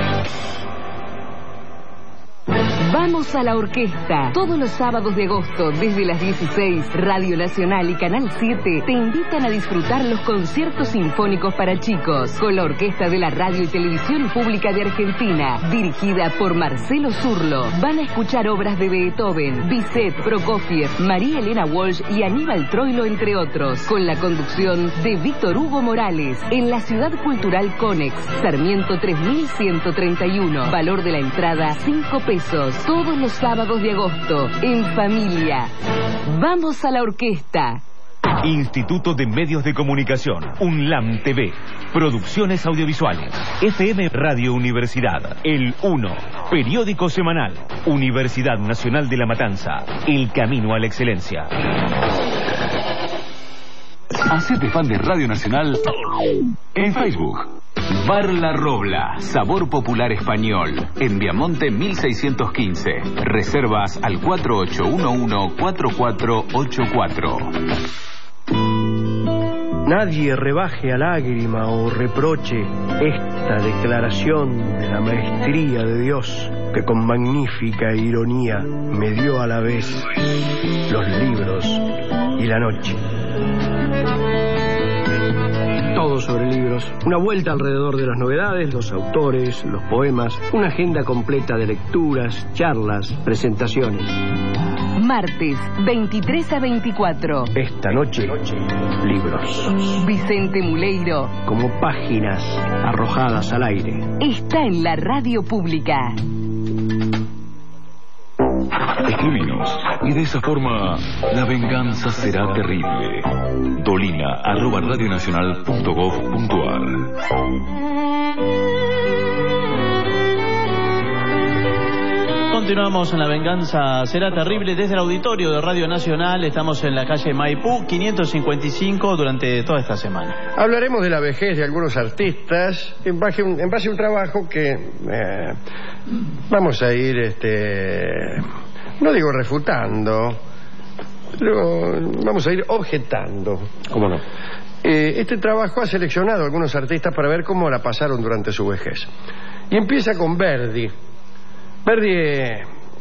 Vamos a la orquesta. Todos los sábados de agosto, desde las 16, Radio Nacional y Canal 7 te invitan a disfrutar los conciertos sinfónicos para chicos con la Orquesta de la Radio y Televisión Pública de Argentina, dirigida por Marcelo Zurlo. Van a escuchar obras de Beethoven, Bizet, Prokofiev, María Elena Walsh y Aníbal Troilo, entre otros, con la conducción de Víctor Hugo Morales, en la Ciudad Cultural Conex, Sarmiento 3131. Valor de la entrada, 5 pesos. Todos los sábados de agosto, en familia. Vamos a la orquesta. Instituto de Medios de Comunicación, UNLAM TV, Producciones Audiovisuales, FM Radio Universidad, El 1, Periódico Semanal, Universidad Nacional de La Matanza, El Camino a la Excelencia. Hacete fan de Radio Nacional en Facebook. Bar La Robla, sabor popular español, en Viamonte 1615. Reservas al 4811-4484. Nadie rebaje a lágrima o reproche esta declaración de la maestría de Dios, que con magnífica ironía me dio a la vez los libros y la noche. Todo sobre libros, una vuelta alrededor de las novedades, los autores, los poemas, una agenda completa de lecturas, charlas, presentaciones. Martes, 23 a 24. Esta noche, libros. Vicente Muleiro. Como páginas arrojadas al aire. Está en la radio pública. Escribinos y de esa forma la venganza será terrible. dolina@radionacional.gov.ar. Continuamos en La Venganza Será Terrible desde el auditorio de Radio Nacional. Estamos en la calle Maipú 555 durante toda esta semana. Hablaremos de la vejez de algunos artistas en base a un trabajo que vamos a ir, no digo refutando, pero vamos a ir objetando. ¿Cómo no? Este trabajo ha seleccionado a algunos artistas para ver cómo la pasaron durante su vejez. Y empieza con Verdi. Verdi,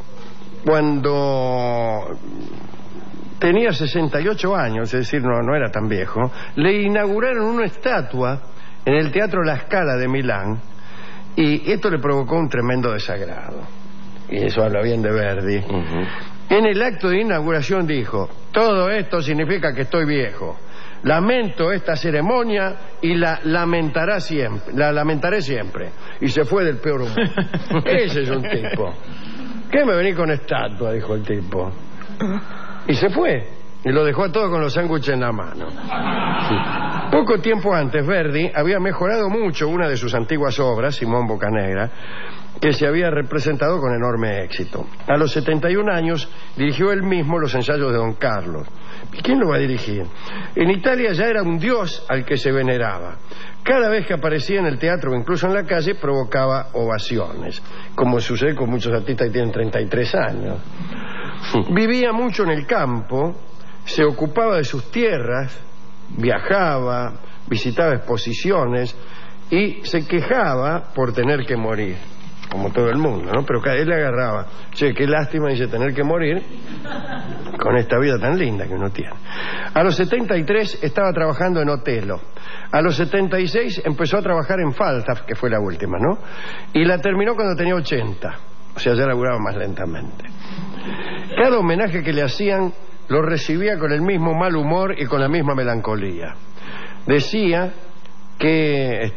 cuando tenía 68 años, es decir, no era tan viejo, le inauguraron una estatua en el Teatro La Scala de Milán, y esto le provocó un tremendo desagrado. Y eso habla bien de Verdi. En el acto de inauguración dijo: todo esto significa que estoy viejo. Lamento esta ceremonia y la lamentaré siempre. Y se fue del peor humor. Ese es un tipo. ¿Qué me venís con estatua?, dijo el tipo. Y se fue. Y lo dejó a todo con los sándwiches en la mano. Poco tiempo antes, Verdi había mejorado mucho una de sus antiguas obras, Simón Boccanegra, que se había representado con enorme éxito. A los 71 años dirigió él mismo los ensayos de Don Carlos. ¿Y quién lo va a dirigir? En Italia ya era un dios al que se veneraba. Cada vez que aparecía en el teatro o incluso en la calle provocaba ovaciones, como sucede con muchos artistas que tienen 33 años. Vivía mucho en el campo, se ocupaba de sus tierras, viajaba, visitaba exposiciones y se quejaba por tener que morir, como todo el mundo, ¿no? Pero él le agarraba: che, qué lástima, dice, tener que morir con esta vida tan linda que uno tiene. A los 73 estaba trabajando en Otelo. A los 76 empezó a trabajar en Falstaff, que fue la última, ¿no? Y la terminó cuando tenía 80. O sea, ya laburaba más lentamente. Cada homenaje que le hacían lo recibía con el mismo mal humor y con la misma melancolía. Decía que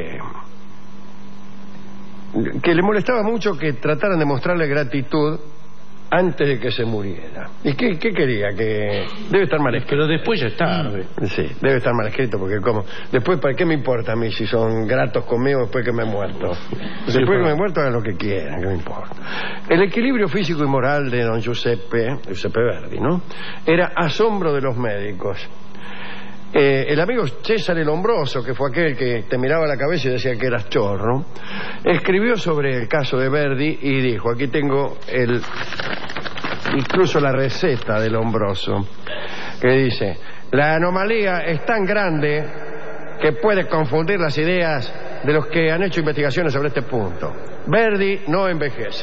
le molestaba mucho que trataran de mostrarle gratitud antes de que se muriera. ¿Y qué quería? Que debe estar mal escrito. Pero después ya es tarde. Sí, debe estar mal escrito, porque como después, ¿para qué me importa a mí si son gratos conmigo después que me he muerto? Después que me he muerto, hagan lo que quieran, ¿qué me importa? El equilibrio físico y moral de don Giuseppe Verdi, ¿no?, era asombro de los médicos. El amigo César Lombroso, que fue aquel que te miraba la cabeza y decía que eras chorro, escribió sobre el caso de Verdi y dijo: aquí tengo incluso la receta de Lombroso, que dice: La anomalía es tan grande que puede confundir las ideas de los que han hecho investigaciones sobre este punto. Verdi no envejece.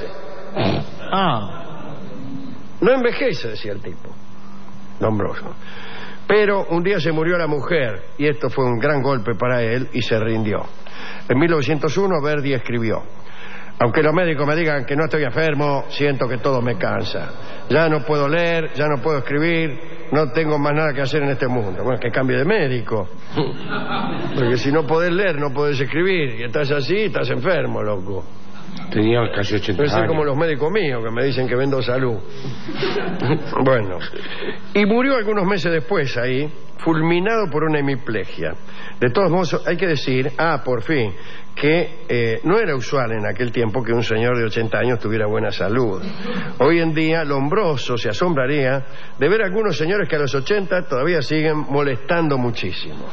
No envejece, decía el tipo, Lombroso. Pero un día se murió la mujer y esto fue un gran golpe para él y se rindió. En 1901 Verdi escribió: aunque los médicos me digan que no estoy enfermo, siento que todo me cansa. Ya no puedo leer, ya no puedo escribir, no tengo más nada que hacer en este mundo. Bueno, que cambie de médico. Porque si no podés leer, no podés escribir. Y estás así, estás enfermo, loco. Tenía casi 80 años. Puede ser como los médicos míos que me dicen que vendo salud. Bueno. Y murió algunos meses después ahí, fulminado por una hemiplegia. De todos modos, hay que decir, por fin, que no era usual en aquel tiempo que un señor de 80 años tuviera buena salud. Hoy en día, Lombroso se asombraría de ver a algunos señores que a los 80 todavía siguen molestando muchísimo.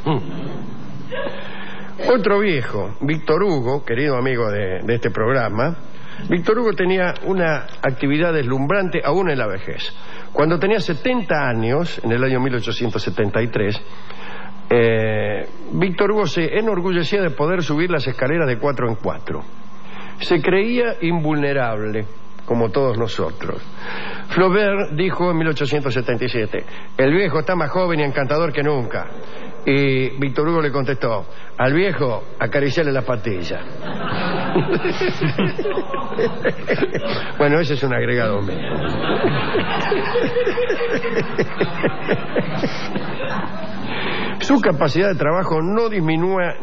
Otro viejo, Víctor Hugo, querido amigo de este programa. Víctor Hugo tenía una actividad deslumbrante aún en la vejez. Cuando tenía 70 años, en el año 1873, Víctor Hugo se enorgullecía de poder subir las escaleras de 4 en 4. Se creía invulnerable, como todos nosotros. Flaubert dijo en 1877: el viejo está más joven y encantador que nunca. Y Víctor Hugo le contestó: al viejo acariciarle la patilla. Bueno, ese es un agregado mío. Su capacidad de trabajo no disminúa.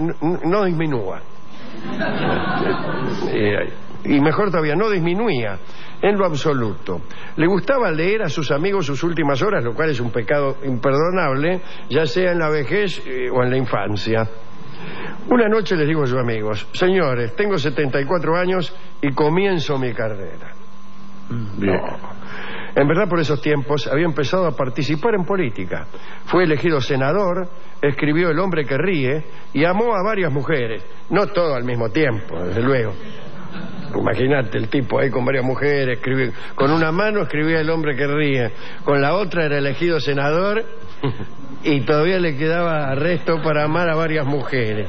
Y mejor todavía, no disminuía en lo absoluto. Le gustaba leer a sus amigos sus últimas horas, lo cual es un pecado imperdonable, ya sea en la vejez o en la infancia. Una noche les digo a sus amigos: señores, tengo 74 años y comienzo mi carrera. No. En verdad, por esos tiempos había empezado a participar en política. Fue elegido senador, escribió El hombre que ríe y amó a varias mujeres. No todo al mismo tiempo, desde luego. Imagínate el tipo ahí con varias mujeres, con una mano escribía El hombre que ríe, con la otra era elegido senador y todavía le quedaba resto para amar a varias mujeres.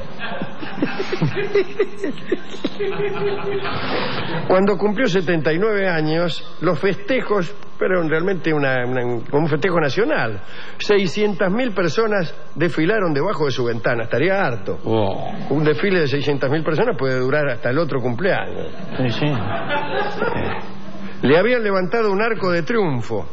Cuando cumplió 79 años, los festejos fueron realmente un festejo nacional. 600.000 personas desfilaron debajo de su ventana. Estaría harto. Un desfile de 600.000 personas puede durar hasta el otro cumpleaños. Sí. Le habían levantado un arco de triunfo.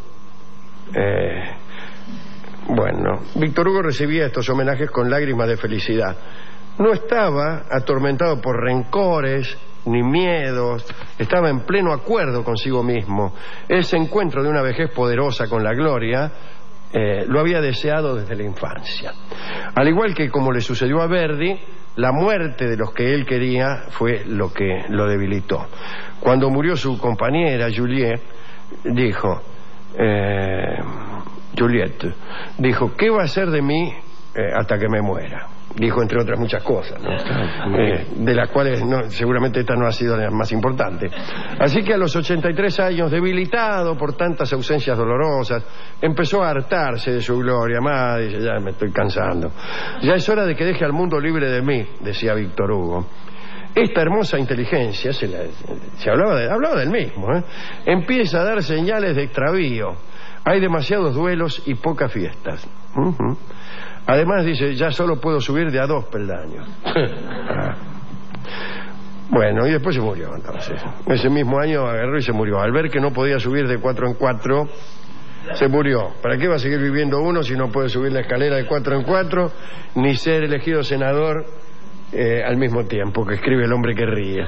Bueno, Víctor Hugo recibía estos homenajes con lágrimas de felicidad. No estaba atormentado por rencores ni miedos, estaba en pleno acuerdo consigo mismo. Ese encuentro de una vejez poderosa con la gloria lo había deseado desde la infancia. Al igual que como le sucedió a Verdi, la muerte de los que él quería fue lo que lo debilitó. Cuando murió su compañera Juliette, dijo, ¿qué va a ser de mí hasta que me muera? Dijo, entre otras muchas cosas, ¿no? De las cuales seguramente esta no ha sido la más importante. Así que a los 83 años, debilitado por tantas ausencias dolorosas, empezó a hartarse de su gloria. Dice, ya me estoy cansando. Ya es hora de que deje al mundo libre de mí, decía Víctor Hugo. Esta hermosa inteligencia, se hablaba del mismo, empieza a dar señales de extravío. Hay demasiados duelos y pocas fiestas. Además, dice, ya solo puedo subir de a 2 peldaños. Bueno, y después se murió, entonces. Ese mismo año agarró y se murió. Al ver que no podía subir de 4 en 4, se murió. ¿Para qué va a seguir viviendo uno si no puede subir la escalera de 4 en 4, ni ser elegido senador al mismo tiempo que escribe El hombre que ríe?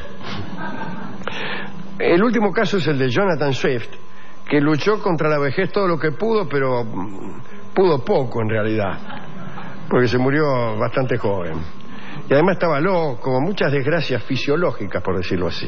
El último caso es el de Jonathan Swift, que luchó contra la vejez todo lo que pudo, pero pudo poco en realidad, porque se murió bastante joven. Y además estaba loco, muchas desgracias fisiológicas, por decirlo así.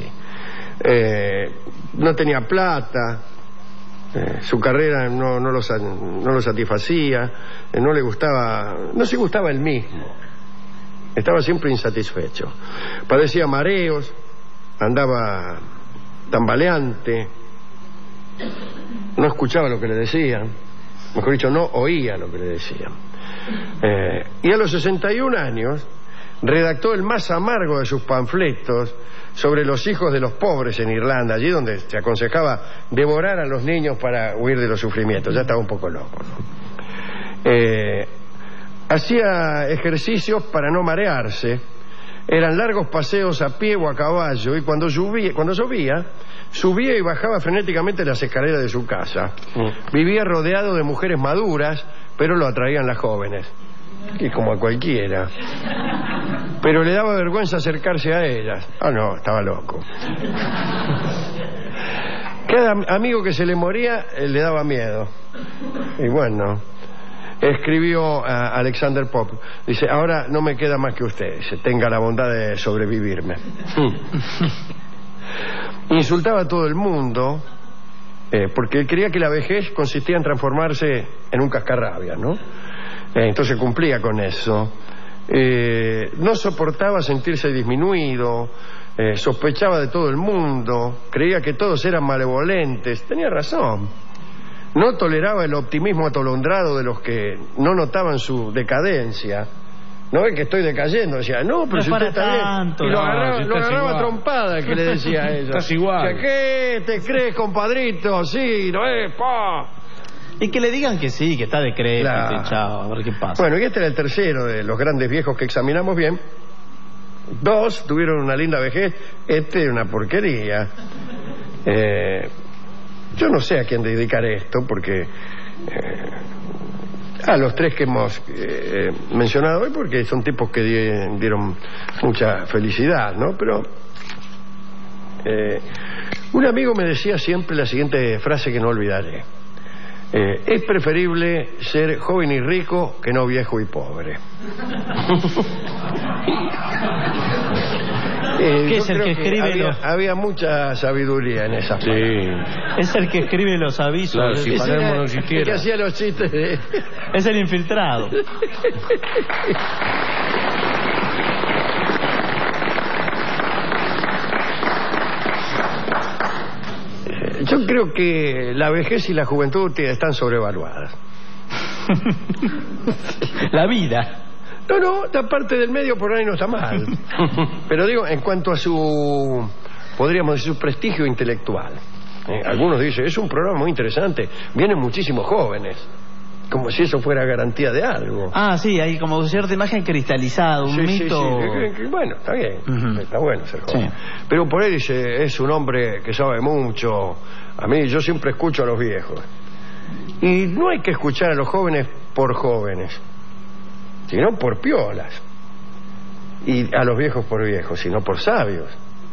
No tenía plata, su carrera no lo satisfacía, no se gustaba él mismo, estaba siempre insatisfecho. Padecía mareos, andaba tambaleante, no escuchaba lo que le decían. Mejor dicho, no oía lo que le decían. Y a los 61 años redactó el más amargo de sus panfletos sobre los hijos de los pobres en Irlanda, allí donde se aconsejaba devorar a los niños para huir de los sufrimientos. Ya estaba un poco loco, ¿no? Hacía ejercicios para no marearse. Eran largos paseos a pie o a caballo, y cuando llovía, subía y bajaba frenéticamente las escaleras de su casa. Vivía rodeado de mujeres maduras, pero lo atraían las jóvenes, y como a cualquiera. Pero le daba vergüenza acercarse a ellas. No, estaba loco. Cada amigo que se le moría le daba miedo. Y bueno, escribió a Alexander Pope, dice: ahora no me queda más que usted, dice, tenga la bondad de sobrevivirme. Insultaba a todo el mundo, porque él creía que la vejez consistía en transformarse en un cascarrabias, ¿no? Entonces cumplía con eso. No soportaba sentirse disminuido, sospechaba de todo el mundo, creía que todos eran malevolentes. Tenía razón. No toleraba el optimismo atolondrado de los que no notaban su decadencia. No es que estoy decayendo, decía, no, pero si usted está bien. Y lo agarraba a trompada el que le decía a ella. Estás igual. ¿Qué te crees, compadrito? Sí, no es, pa. Y que le digan que sí, que está decrépito, Claro. chao, a ver qué pasa. Bueno, y este era el tercero de los grandes viejos que examinamos bien. 2 tuvieron una linda vejez, este una porquería. Yo no sé a quién dedicar esto, porque a los 3 que hemos mencionado hoy, porque son tipos que dieron mucha felicidad, ¿no? Pero un amigo me decía siempre la siguiente frase que no olvidaré: es preferible ser joven y rico que no viejo y pobre. ¿Qué es el que escribe había mucha sabiduría en esa frase. Sí. Es el que escribe los avisos. Claro, si Palermo no El que existiera. hacía los chistes de... Es el infiltrado. Yo creo que la vejez y la juventud están sobrevaluadas. La vida. No, la parte del medio por ahí no está mal. Pero digo, en cuanto a su, podríamos decir, su prestigio intelectual. Algunos dicen, es un programa muy interesante, vienen muchísimos jóvenes. Como si eso fuera garantía de algo. Ah, sí, hay como cierta imagen cristalizada, un mito. Sí. Bueno, está bien, está bueno ser joven. Sí. Pero por ahí dice, es un hombre que sabe mucho. A mí, yo siempre escucho a los viejos. Y no hay que escuchar a los jóvenes por jóvenes, sino por piolas. Y a los viejos por viejos, sino por sabios.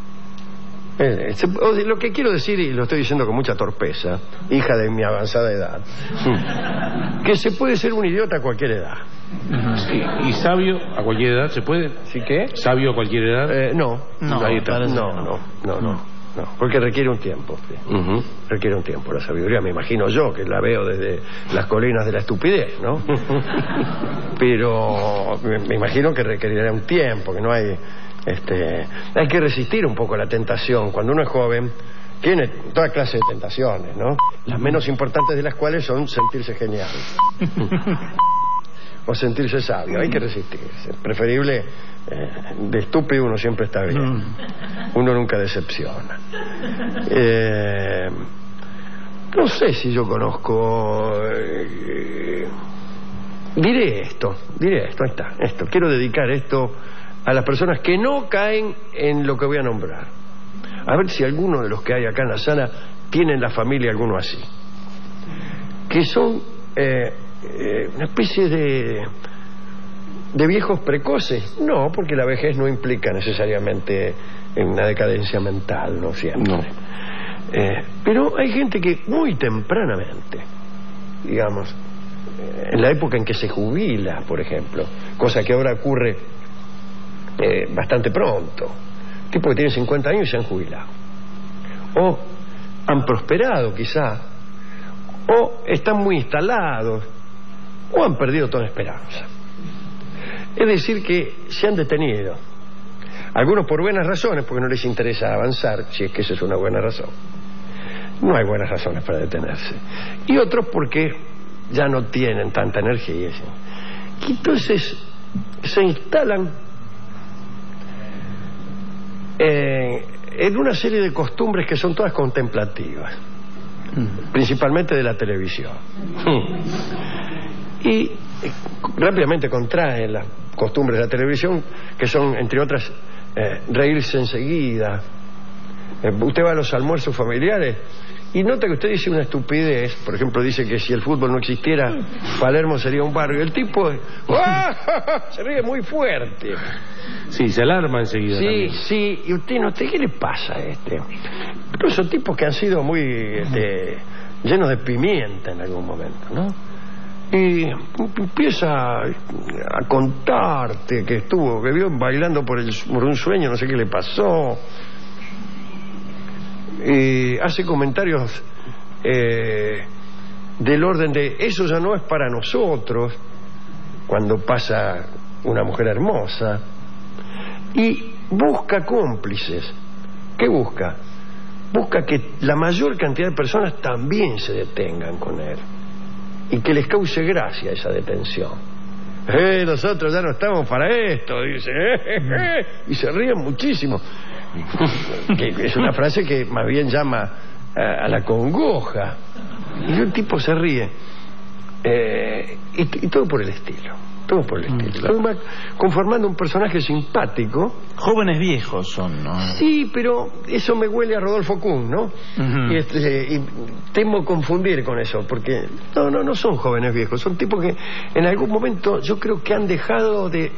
Lo que quiero decir, y lo estoy diciendo con mucha torpeza, hija de mi avanzada edad, que se puede ser un idiota a cualquier edad. Sí, y sabio a cualquier edad, ¿se puede? ¿Sí qué? ¿Sabio a cualquier edad? No, Ahí está. no, porque requiere un tiempo. Sí. Requiere un tiempo. La sabiduría, me imagino yo, que la veo desde las colinas de la estupidez, ¿no? Pero me imagino que requerirá un tiempo, que no hay... hay que resistir un poco a la tentación. Cuando uno es joven, tiene toda clase de tentaciones, ¿no? Las menos importantes de las cuales son sentirse genial o sentirse sabio. Hay que resistirse. Preferible, de estúpido uno siempre está bien. Uno nunca decepciona. No sé si yo conozco... Diré esto, ahí está, esto. Quiero dedicar esto a las personas que no caen en lo que voy a nombrar. A ver si alguno de los que hay acá en la sala tiene en la familia alguno así, que son una especie de viejos precoces. No, porque la vejez no implica necesariamente una decadencia mental, no siempre. No. Pero hay gente que muy tempranamente, digamos, en la época en que se jubila, por ejemplo, cosa que ahora ocurre bastante pronto, tipo que tienen 50 años y se han jubilado, o han prosperado quizá, o están muy instalados, o han perdido toda esperanza. Es decir, que se han detenido, algunos por buenas razones, porque no les interesa avanzar, si es que esa es una buena razón. No hay buenas razones para detenerse. Y otros porque ya no tienen tanta energía. ¿Sí? Y entonces se instalan en una serie de costumbres que son todas contemplativas, principalmente de la televisión. Y rápidamente contraen las costumbres de la televisión, que son, entre otras, reírse enseguida. Usted va a los almuerzos familiares y nota que usted dice una estupidez. Por ejemplo, dice que si el fútbol no existiera, Palermo sería un barrio. El tipo se ríe muy fuerte. Sí, se alarma enseguida. Sí, también. sí. Y usted no, ¿qué le pasa a este? Pero esos tipos que han sido muy llenos de pimienta en algún momento, ¿no? Y empieza a contarte que vio bailando por un sueño, no sé qué le pasó. Hace comentarios del orden de eso ya no es para nosotros, cuando pasa una mujer hermosa, y busca cómplices. ¿Qué busca? Busca que la mayor cantidad de personas también se detengan con él y que les cause gracia esa detención. Nosotros ya no estamos para esto, dice, y se ríen muchísimo. Que es una frase que más bien llama a la congoja. Y el tipo se ríe. Y todo por el estilo. Todo por el estilo. Va conformando un personaje simpático. Jóvenes viejos son, ¿no? Sí, pero eso me huele a Rodolfo Kuhn, ¿no? Y temo confundir con eso, porque no son jóvenes viejos. Son tipos que en algún momento yo creo que han dejado de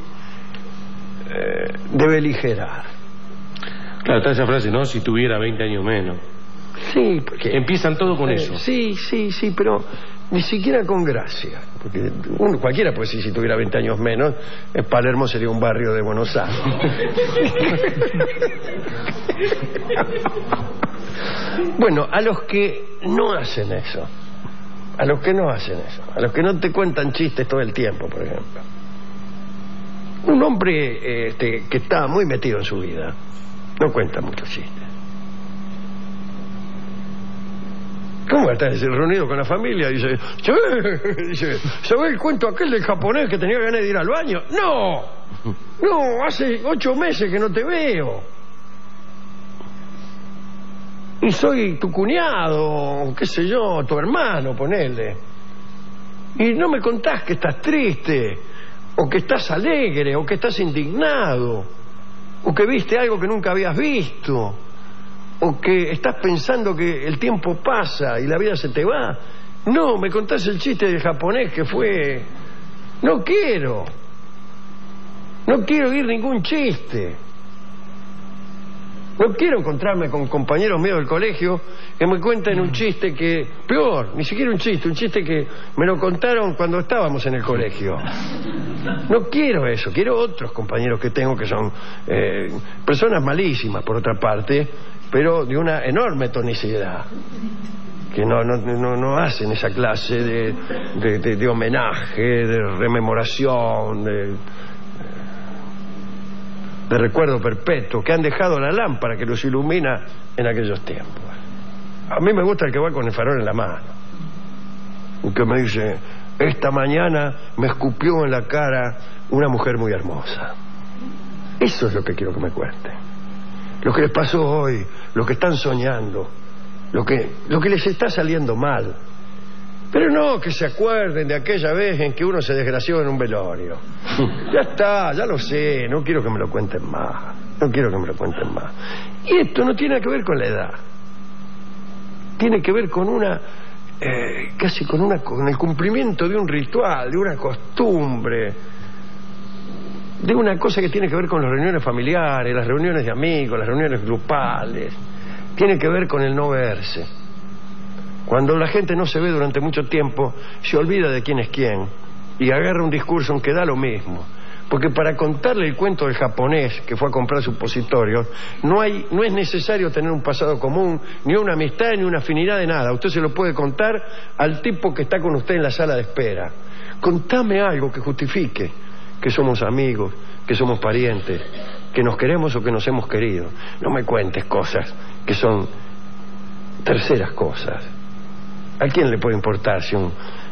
beligerar. Claro, está esa frase, ¿no? Si tuviera 20 años menos. Sí, porque empiezan todo con eso. Sí, pero ni siquiera con gracia. Porque cualquiera puede decir, si tuviera 20 años menos, Palermo sería un barrio de Buenos Aires. Bueno, a los que no hacen eso, a los que no te cuentan chistes todo el tiempo, por ejemplo. Un hombre que está muy metido en su vida no cuenta muchos chistes. ¿Cómo está reunido con la familia? Dice, ¿sabés el cuento aquel del japonés que tenía ganas de ir al baño? No, hace 8 meses que no te veo. Y soy tu cuñado, qué sé yo, tu hermano, ponele. Y no me contás que estás triste, o que estás alegre, o que estás indignado, o que viste algo que nunca habías visto, o que estás pensando que el tiempo pasa y la vida se te va. No, me contás el chiste del japonés que fue... No quiero oír ningún chiste. No quiero encontrarme con compañeros míos del colegio que me cuenten un chiste que... Peor, ni siquiera un chiste que me lo contaron cuando estábamos en el colegio. No quiero eso, quiero otros compañeros que tengo que son personas malísimas, por otra parte, pero de una enorme tonicidad, que no hacen esa clase de homenaje, de rememoración, de recuerdo perpetuo, que han dejado la lámpara que los ilumina en aquellos tiempos. A mí me gusta el que va con el farol en la mano, el que me dice, esta mañana me escupió en la cara una mujer muy hermosa. Eso es lo que quiero que me cuenten. Lo que les pasó hoy, lo que están soñando, lo que les está saliendo mal. Pero no que se acuerden de aquella vez en que uno se desgració en un velorio. Ya está, ya lo sé, no quiero que me lo cuenten más. Y esto no tiene que ver con la edad. Tiene que ver con con el cumplimiento de un ritual, de una costumbre, de una cosa que tiene que ver con las reuniones familiares, las reuniones de amigos, las reuniones grupales. Tiene que ver con el no verse. Cuando la gente no se ve durante mucho tiempo, se olvida de quién es quién y agarra un discurso aunque da lo mismo. Porque para contarle el cuento del japonés que fue a comprar supositorios, no es necesario tener un pasado común, ni una amistad, ni una afinidad de nada. Usted se lo puede contar al tipo que está con usted en la sala de espera. Contame algo que justifique que somos amigos, que somos parientes, que nos queremos o que nos hemos querido. No me cuentes cosas que son terceras cosas. ¿A quién le puede importar si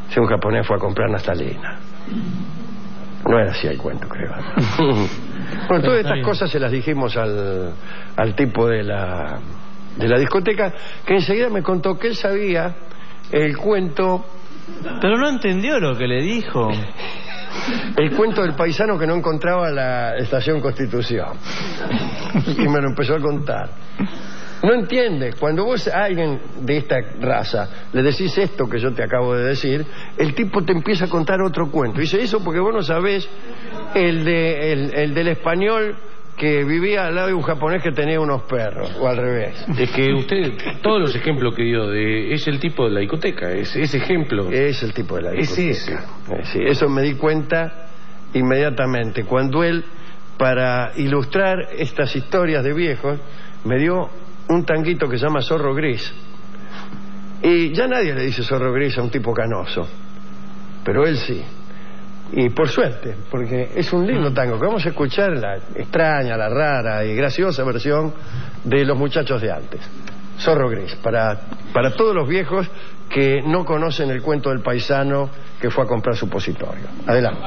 Si un japonés fue a comprar naftalina. No era así el cuento, creo. Bueno, todas estas cosas se las dijimos al tipo de la discoteca, que enseguida me contó que él sabía el cuento. Pero no entendió lo que le dijo. El cuento del paisano que no encontraba la estación Constitución. Y me lo empezó a contar. No entiende. Cuando vos a alguien de esta raza le decís esto que yo te acabo de decir, el tipo te empieza a contar otro cuento. Dice, eso porque vos no sabés el del español que vivía al lado de un japonés que tenía unos perros, o al revés. Es que usted, todos los ejemplos que dio, es el tipo de la discoteca, es ese ejemplo. Es el tipo de la discoteca. Es ese. Sí, eso me di cuenta inmediatamente, cuando él, para ilustrar estas historias de viejos, me dio un tanguito que se llama Zorro Gris. Y ya nadie le dice Zorro Gris a un tipo canoso, pero él sí. Y por suerte, porque es un lindo tango que vamos a escuchar, la extraña, la rara y graciosa versión de Los Muchachos de Antes. Zorro Gris, para todos los viejos que no conocen el cuento del paisano que fue a comprar supositorio. Adelante.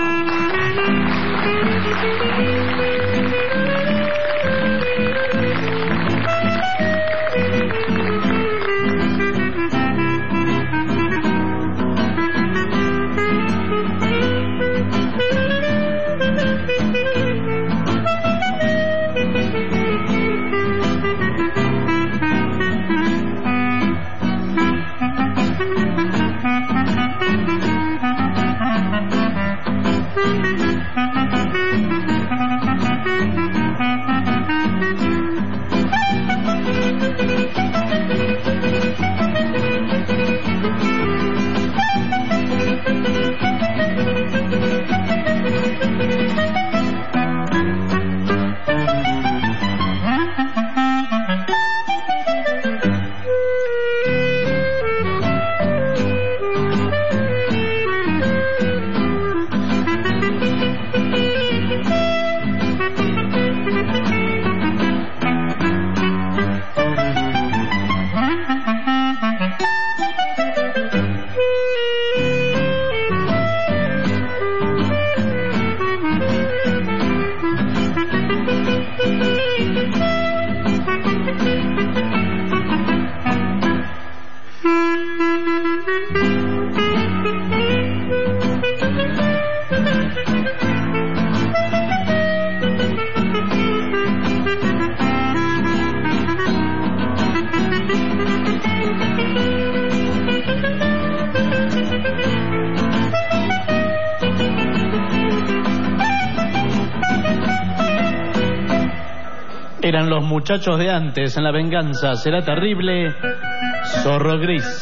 Eran Los Muchachos de Antes en La Venganza Será Terrible, Zorro Gris.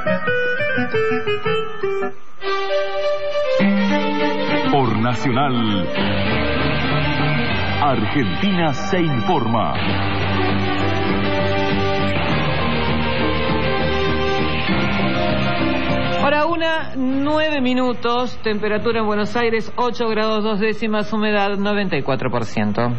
Por Nacional, Argentina se informa. Hora 1:09, temperatura en Buenos Aires 8 grados 2 décimas, humedad 94%.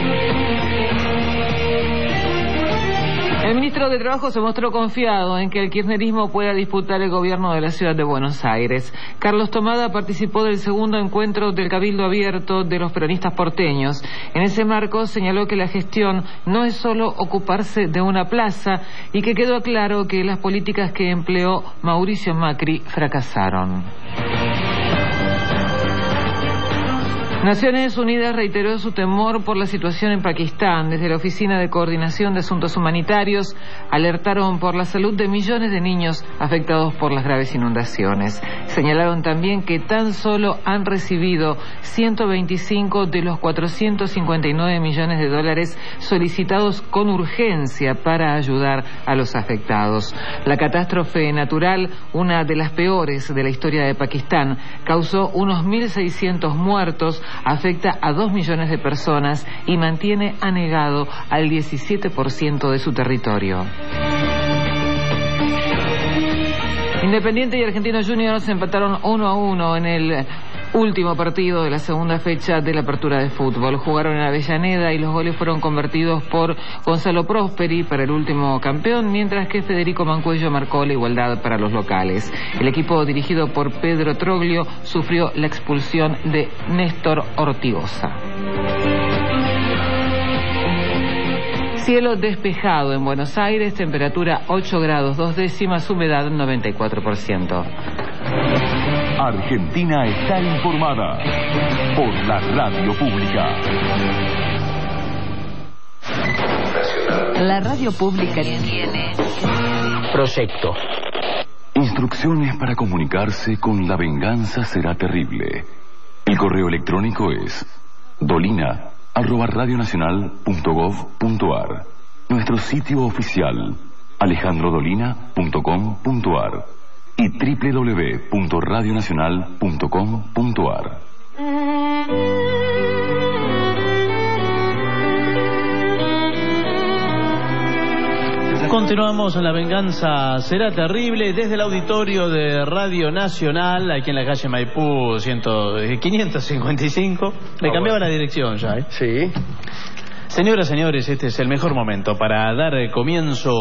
El ministro de Trabajo se mostró confiado en que el kirchnerismo pueda disputar el gobierno de la ciudad de Buenos Aires. Carlos Tomada participó del segundo encuentro del Cabildo Abierto de los peronistas porteños. En ese marco señaló que la gestión no es solo ocuparse de una plaza y que quedó claro que las políticas que empleó Mauricio Macri fracasaron. Naciones Unidas reiteró su temor por la situación en Pakistán. Desde la Oficina de Coordinación de Asuntos Humanitarios alertaron por la salud de millones de niños afectados por las graves inundaciones. Señalaron también que tan solo han recibido 125 de los 459 millones de dólares solicitados con urgencia para ayudar a los afectados. La catástrofe natural, una de las peores de la historia de Pakistán, causó unos 1.600 muertos, afecta a 2 millones de personas y mantiene anegado al 17% de su territorio. Independiente y Argentinos Juniors empataron 1-1 en el Último partido de la segunda fecha de la apertura de fútbol. Jugaron en Avellaneda y los goles fueron convertidos por Gonzalo Prosperi para el último campeón, mientras que Federico Mancuello marcó la igualdad para los locales. El equipo dirigido por Pedro Troglio sufrió la expulsión de Néstor Ortigosa. Cielo despejado en Buenos Aires, temperatura 8 grados 2 décimas, humedad 94%. Argentina está informada por la radio pública. La radio pública tiene Proyecto. Instrucciones para comunicarse con La Venganza Será Terrible. El correo electrónico es dolina@radionacional.gov.ar. Nuestro sitio oficial alejandrodolina.com.ar y www.radionacional.com.ar. Continuamos en La Venganza Será Terrible desde el auditorio de Radio Nacional, aquí en la calle Maipú 555. Me cambiaba la dirección ya, ¿eh? Sí. Señoras, señores, este es el mejor momento para dar comienzo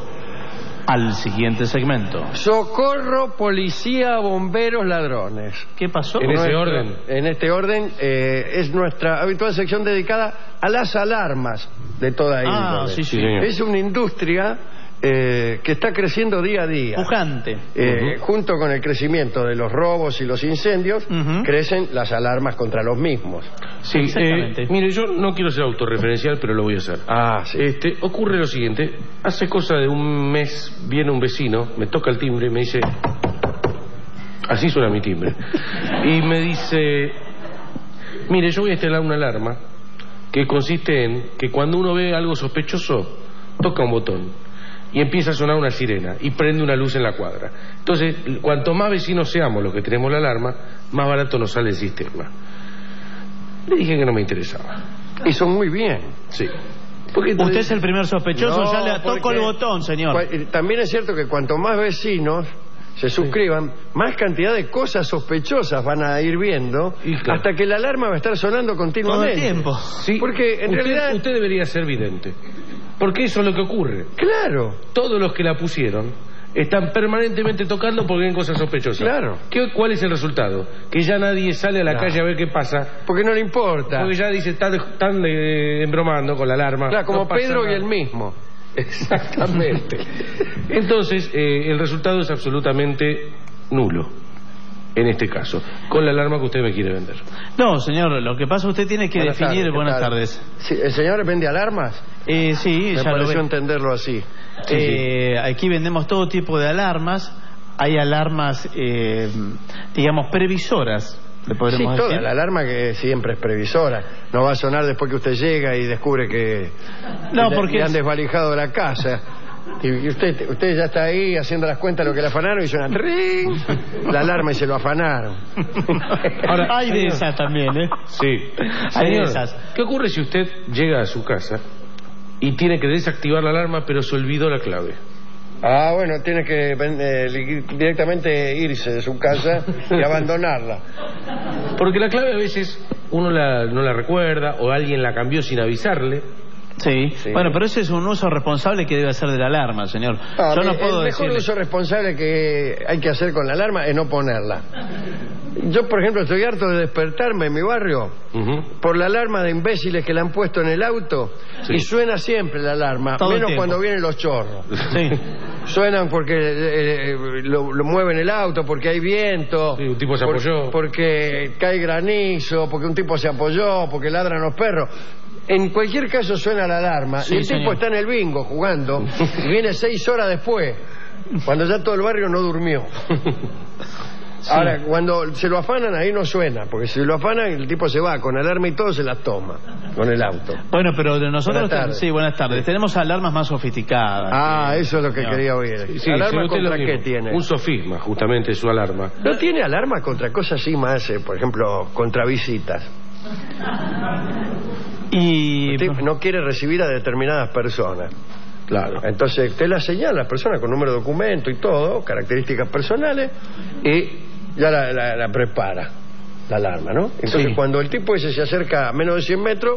al siguiente segmento. Socorro, policía, bomberos, ladrones. ¿Qué pasó? En ese orden. En este orden es nuestra habitual sección dedicada a las alarmas de toda índole. Sí, sí. Es una industria que está creciendo día a día. Pujante. Junto con el crecimiento de los robos y los incendios, crecen las alarmas contra los mismos. Sí, mire, yo no quiero ser autorreferencial, pero lo voy a hacer. Sí. Ocurre lo siguiente. Hace cosa de un mes viene un vecino, me toca el timbre y me dice... Así suena mi timbre. Y me dice... Mire, yo voy a instalar una alarma que consiste en que cuando uno ve algo sospechoso, toca un botón y empieza a sonar una sirena y prende una luz en la cuadra. Entonces, cuanto más vecinos seamos los que tenemos la alarma, más barato nos sale el sistema. Le dije que no me interesaba. Hizo muy bien. Sí. Usted es el primer sospechoso, No, ya le tocó el botón, señor. También es cierto que cuanto más vecinos se suscriban, más cantidad de cosas sospechosas van a ir viendo, hasta que la alarma va a estar sonando continuamente. Todo el tiempo. Sí, porque en realidad... Usted debería ser vidente. Porque eso es lo que ocurre. Claro. Todos los que la pusieron están permanentemente tocando porque ven cosas sospechosas. Claro. ¿Cuál es el resultado? Que ya nadie sale a la calle a ver qué pasa. Porque no le importa. Porque ya dice, están embromando con la alarma. Claro, como no pasa Pedro nada. y el mismo. Exactamente. Entonces, el resultado es absolutamente nulo. En este caso, con la alarma que usted me quiere vender. No, señor, lo que pasa usted tiene que definir... Buenas tardes. Sí, ¿el señor vende alarmas? Sí, me ya pareció lo entenderlo así. Aquí vendemos todo tipo de alarmas. Hay alarmas, digamos, previsoras. ¿Le podremos decir? La alarma que siempre es previsora. No va a sonar después que usted llega y descubre que le han desvalijado de la casa. Y usted ya está ahí haciendo las cuentas de lo que le afanaron y suena ¡tring! La alarma y se lo afanaron. Ahora, hay de esas también, ¿eh? Sí. Hay de Señor, esas. ¿qué ocurre si usted llega a su casa y tiene que desactivar la alarma pero se olvidó la clave? Bueno, tiene que directamente irse de su casa y abandonarla. Porque la clave a veces uno no la recuerda o alguien la cambió sin avisarle. Sí. Bueno, pero ese es un uso responsable que debe hacer de la alarma, señor. Yo no puedo el mejor uso responsable que hay que hacer con la alarma es no ponerla. Yo, por ejemplo, estoy harto de despertarme en mi barrio por la alarma de imbéciles que le han puesto en el auto y suena siempre la alarma, todo menos cuando vienen los chorros. Suenan porque lo mueven el auto, porque hay viento, un tipo se apoyó, porque cae granizo, porque un tipo se apoyó, porque ladran los perros. En cualquier caso suena la alarma y el tipo está en el bingo jugando y viene 6 horas después, cuando ya todo el barrio no durmió. Ahora, cuando se lo afanan, ahí no suena, porque si lo afanan, el tipo se va con alarma y todo, se las toma con el auto. Bueno, pero de nosotros... Buenas tardes. Sí. Tenemos alarmas más sofisticadas. Eso es lo que quería oír. Sí, ¿Alarma contra qué tiene? Un sofisma, justamente, su alarma. ¿No tiene alarma contra cosas así más, por ejemplo, contra visitas? Y... Usted no quiere recibir a determinadas personas. Claro. Entonces usted la señala a la persona con número de documento y todo, características personales, y ya la prepara. la alarma, ¿no? Entonces cuando el tipo ese se acerca a menos de 100 metros,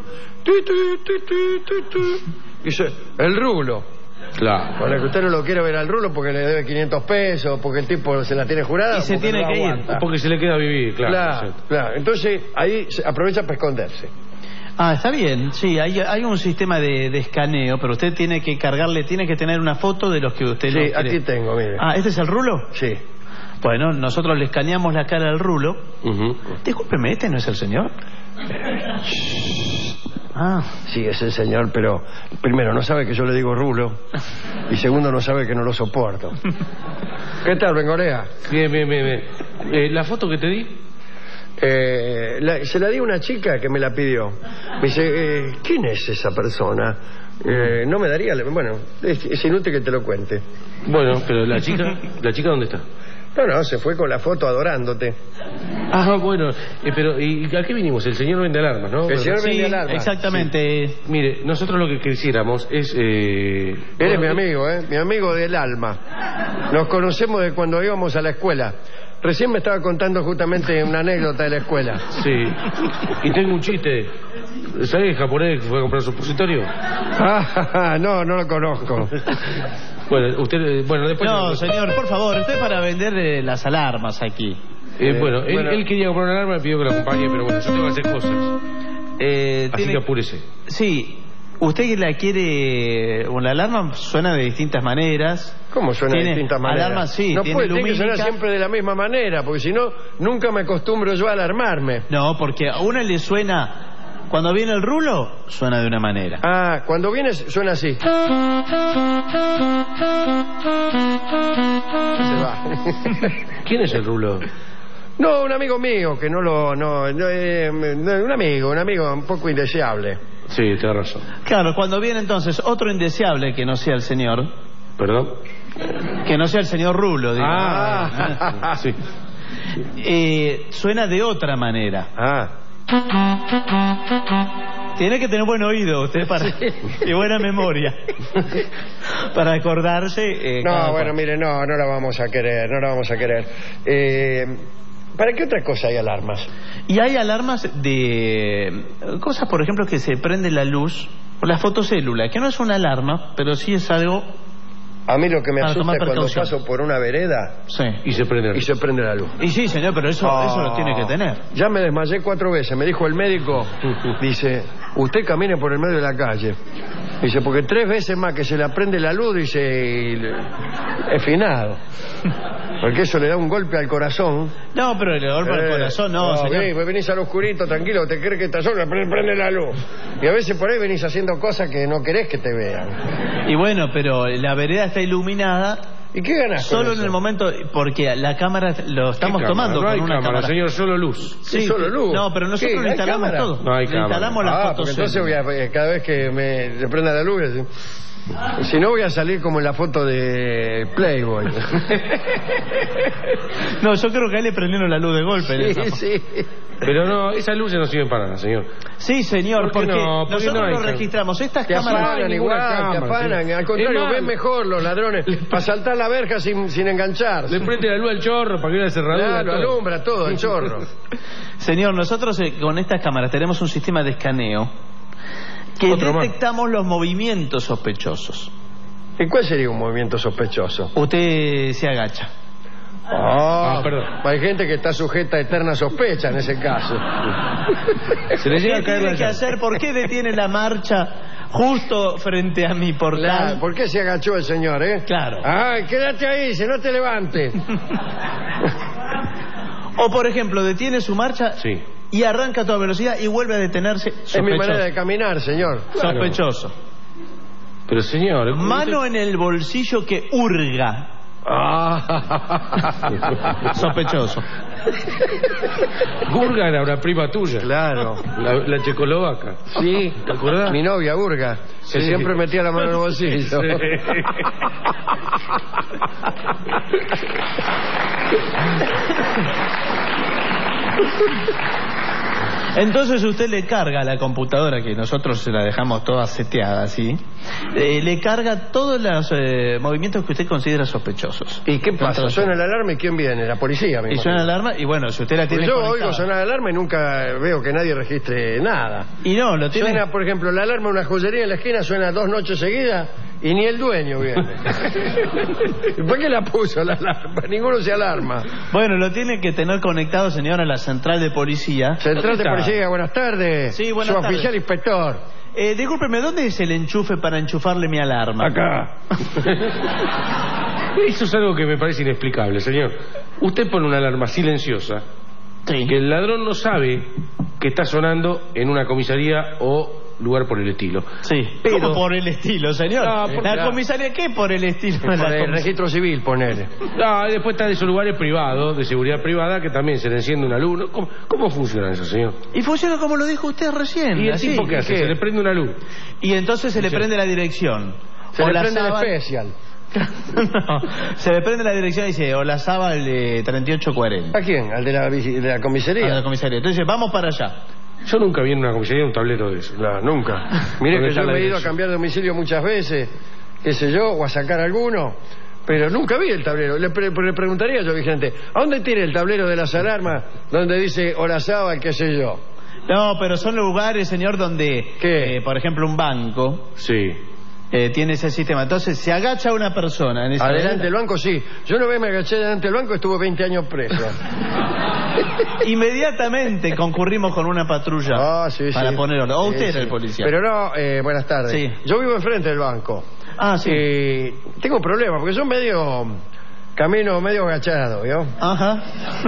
dice, el rulo. Claro. Para que usted no lo quiera ver al rulo porque le debe 500 pesos, porque el tipo se la tiene jurada. Y se tiene no que ir. Porque se le queda vivir, claro. Claro. Entonces ahí se aprovecha para esconderse. Ah, está bien, sí, hay un sistema de escaneo, pero usted tiene que cargarle, tiene que tener una foto de los que usted no quiere. Aquí tengo, mire. Ah, ¿este es el rulo? Sí. Bueno, nosotros le escaneamos la cara al rulo. Discúlpeme, ¿este no es el señor? Sí, es el señor, pero primero no sabe que yo le digo rulo y segundo no sabe que no lo soporto. ¿Qué tal, Bengorea? Bien. ¿La foto que te di? Se la di a una chica que me la pidió. Me dice, ¿quién es esa persona? No me daría... Bueno, es inútil que te lo cuente. Bueno, pero ¿la chica dónde está? No, se fue con la foto adorándote. Bueno, pero ¿y a qué vinimos? El señor vende alarmas, ¿no? El señor vende alarmas. Exactamente. Sí. Mire, nosotros lo que quisiéramos es... Eres mi amigo, mi amigo del alma. Nos conocemos de cuando íbamos a la escuela. Recién me estaba contando justamente una anécdota de la escuela. Sí. Y tengo un chiste. ¿Sabes el japonés que fue a comprar supositorio? No lo conozco. Bueno, usted... después... No, señor, por favor, usted para vender las alarmas aquí. Él quería comprar una alarma, me pidió que lo acompañe, pero bueno, yo tengo que hacer cosas. Así que apúrese. Sí. ¿Usted la quiere... Una alarma suena de distintas maneras. ¿Cómo suena de distintas maneras? Alarma, sí, no tiene tiene que sonar siempre de la misma manera, porque si no, nunca me acostumbro yo a alarmarme. No, porque a uno le suena... Cuando viene el rulo, suena de una manera. Cuando viene suena así. Se va. ¿Quién es el rulo? No, un amigo mío, que un amigo un poco indeseable. Sí, tiene razón. Claro, cuando viene entonces otro indeseable que no sea el señor. ¿Perdón? Que no sea el señor rulo, digo. Sí. Suena de otra manera. Tiene que tener buen oído usted y buena memoria para acordarse. Mire, no la vamos a querer, ¿Para qué otra cosa hay alarmas? Y hay alarmas de cosas, por ejemplo, que se prende la luz, o la fotocélula, que no es una alarma, pero sí es algo... A mí lo que me asusta es cuando paso por una vereda y se prende la luz. Y sí, señor, pero eso lo tiene que tener. Ya me desmayé 4 veces. Me dijo el médico, dice, usted camine por el medio de la calle. Dice, porque 3 veces más que se le prende la luz, dice, es finado. Porque eso le da un golpe al corazón. No, pero el golpe al corazón no, señor. Venís al oscurito, tranquilo, te crees que estás solo, prende la luz. Y a veces por ahí venís haciendo cosas que no querés que te vean. Y bueno, pero la vereda está iluminada. ¿Y qué ganas? Solo en el momento, porque la cámara lo estamos tomando no con hay una cámara, señor, solo luz. Sí, solo luz. No, pero nosotros le instalamos todo. No hay cámara. Instalamos la foto. Porque entonces cada vez que me prenda la luz, si no voy a salir como en la foto de Playboy. No, yo creo que a él le prendieron la luz de golpe. Sí. Pero no, esas luces no sirven para nada, señor. Sí, señor, porque nosotros lo registramos. Estas cámaras te afanan. Al contrario, ven mejor los ladrones para saltar la verja sin enganchar. Le prende la luz al chorro para que vea la cerradura. Claro, alumbra todo el chorro. Señor, nosotros con estas cámaras tenemos un sistema de escaneo que detectamos los movimientos sospechosos. ¿Y cuál sería un movimiento sospechoso? Usted se agacha. Perdón. Hay gente que está sujeta a eterna sospecha en ese caso. Se le llega a ¿Qué caer tiene que hacer? ¿Por qué detiene la marcha justo frente a mi portal? ¿Por qué se agachó el señor, Claro. Quédate ahí, si no te levantes. O por ejemplo, detiene su marcha y arranca a toda velocidad y vuelve a detenerse. Es mi manera de caminar, señor. Claro. Sospechoso. Pero señor... Mano en el bolsillo que hurga. Sospechoso. Gurga era una prima tuya. Claro. La checoslovaca. Sí. ¿Te acordás? Mi novia, Gurga, que siempre metía la mano en el bolsillo. Entonces usted le carga a la computadora, que nosotros se la dejamos toda seteada así, le carga todos los movimientos que usted considera sospechosos. ¿Y qué pasa? Suena la alarma y ¿quién viene? La policía. Y suena la alarma y bueno, si usted la tiene yo conectada. oigo sonar la alarma y nunca veo que nadie registre nada. Y no, lo tiene... Suena, por ejemplo, la alarma de una joyería en la esquina, suena 2 noches seguidas y ni el dueño viene. ¿Por qué la puso la alarma? Ninguno se alarma. Bueno, lo tiene que tener conectado, señor, a la central de policía. Central de policía, buenas tardes. Sí, buenas tardes. Su oficial inspector. Discúlpeme, ¿dónde es el enchufe para enchufarle mi alarma? Acá. Eso es algo que me parece inexplicable, señor. Usted pone una alarma silenciosa, que el ladrón no sabe que está sonando en una comisaría o lugar por el estilo. Sí, pero... ¿Cómo por el estilo, señor? No, ¿la comisaría qué por el estilo? Por el registro civil, ponele. No, después está de esos lugares privados, de seguridad privada, que también se le enciende una luz. ¿Cómo funciona eso, señor? Y funciona como lo dijo usted recién. ¿Y el tipo qué hace? Se le prende una luz. Y entonces se le prende la dirección. Se le prende el especial. No, se le prende la dirección y dice Olazábal 3840. ¿A quién? ¿Al de la comisaría? A la comisaría. Entonces vamos para allá. Yo nunca vi en una comisaría un tablero de eso. No, nunca. Mire que yo me he ido a cambiar de domicilio muchas veces, qué sé yo, o a sacar alguno, pero nunca vi el tablero. Le preguntaría yo, vigente, ¿a dónde tiene el tablero de las alarmas donde dice Olazábal, qué sé yo? No, pero son lugares, señor, donde, por ejemplo, un banco... Sí. Tiene ese sistema. Entonces se agacha una persona en esa adelante del banco, sí. Yo una vez me agaché delante del banco y estuve 20 años preso. Inmediatamente concurrimos con una patrulla para poner orden. O usted era el policía. Pero no, buenas tardes. Sí. Yo vivo enfrente del banco. Ah, sí. Tengo problemas porque son camino medio agachado, ¿vio? Ajá.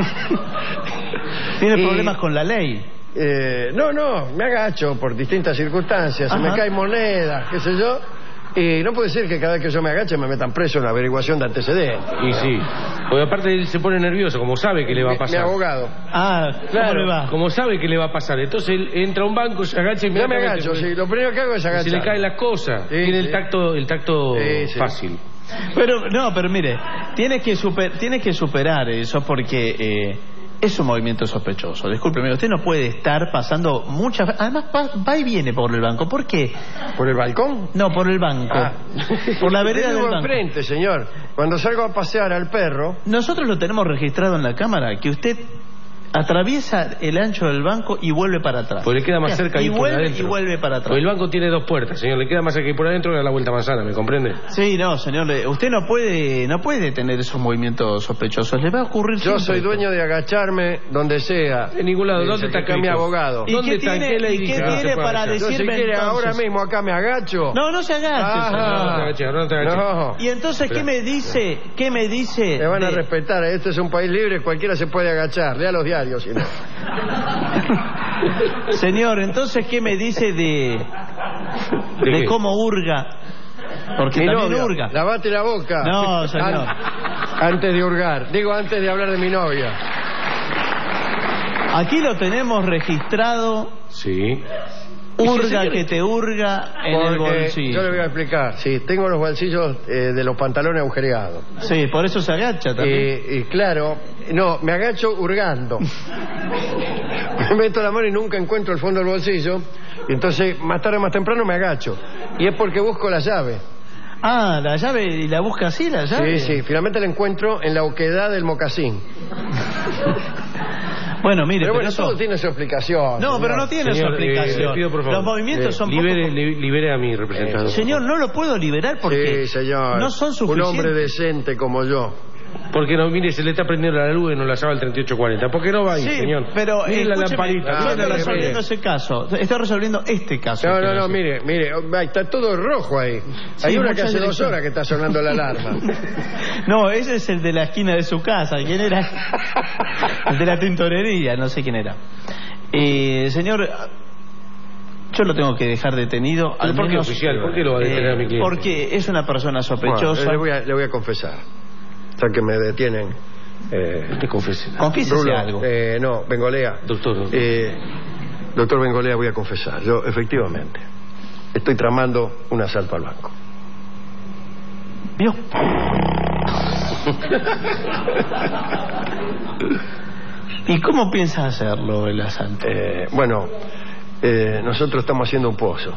¿Tiene problemas con la ley? No, me agacho por distintas circunstancias. Se me caen monedas, qué sé yo. Y no puede ser que cada vez que yo me agache me metan preso en la averiguación de antecedentes. Y sí, porque aparte él se pone nervioso, como sabe que le va a pasar. Mi abogado. Ah, claro. ¿Cómo le va? Como sabe que le va a pasar. Entonces él entra a un banco, se agacha y... Ya me agacho, sí. Lo primero que hago es agachar. Se le caen las cosas. Sí, tiene el tacto fácil. Pero mire, tiene que superar eso porque... es un movimiento sospechoso. Discúlpeme, usted no puede estar pasando muchas... Además, va y viene por el banco. ¿Por qué? ¿Por el balcón? No, por el banco. Por la vereda del banco. Enfrente, señor. Cuando salgo a pasear al perro... Nosotros lo tenemos registrado en la cámara, que usted atraviesa el ancho del banco y vuelve para atrás. Pues le queda más cerca y por adentro. Y vuelve para atrás. Pues el banco tiene 2 puertas, señor. Le queda más cerca y por adentro que da la vuelta manzana, ¿me comprende? Sí, no, señor. Usted no puede tener esos movimientos sospechosos. Le va a ocurrir Yo soy dueño de agacharme donde sea. En ningún lado. ¿Dónde está acá mi abogado? ¿Y qué tiene para decirme si quiere entonces? ahora mismo acá me agacho? No se agache. No te agaches. No. Y entonces, ¿qué me dice? Me van a respetar. Este es un país libre, cualquiera se puede agachar. Lea los diarios, si no. Señor, entonces, ¿qué me dice de cómo hurga? Porque también hurga. Lavate la boca. No, señor. Antes de hurgar. Digo, antes de hablar de mi novia. Aquí lo tenemos registrado. Sí. Hurga que te hurga en el bolsillo. Yo le voy a explicar. Sí, tengo los bolsillos de los pantalones agujereados. Sí, por eso se agacha también. Y claro, no, me agacho hurgando. Me meto la mano y nunca encuentro el fondo del bolsillo. Y entonces, más tarde o más temprano me agacho. Y es porque busco la llave. Ah, la llave, ¿y la busca así la llave? Sí, finalmente la encuentro en la oquedad del mocasín. Bueno, mire, pero bueno, todo tiene su explicación. No, señor. Pero no tiene su explicación. Le pido, por favor, los movimientos son libere a mi representante. Señor, no lo puedo liberar porque no son suficientes. Un hombre decente como yo. Porque no, mire, se le está prendiendo la luz y no la sabe el 3840. ¿Por qué no va ahí, señor? Pero mire la lamparita. Yo estoy resolviendo ese caso. Estoy resolviendo este caso. No, mire, está todo rojo ahí. Hay una que hace 2 horas que está sonando la alarma. No, ese es el de la esquina de su casa. ¿Quién era? El de la tintorería, no sé quién era. Señor, yo lo tengo que dejar detenido. ¿Por qué, oficial? ¿Por qué lo va a detener a mi cliente? Porque es una persona sospechosa. Bueno, le voy a confesar. O sea que me detienen. ¿Qué confesé? Confísese algo. No, Bengolea. Doctor. Doctor Bengolea, voy a confesar. Yo, efectivamente, estoy tramando un asalto al banco. ¿Vio? ¿Y cómo piensas hacerlo el asalto? Bueno, nosotros estamos haciendo un pozo.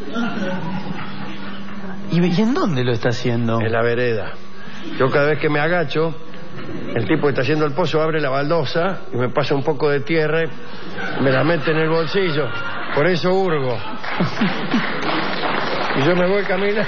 ¿Y en dónde lo está haciendo? En la vereda. Yo cada vez que me agacho, el tipo que está haciendo el pozo abre la baldosa y me pasa un poco de tierra y me la mete en el bolsillo. Por eso hurgo. Y yo me voy caminando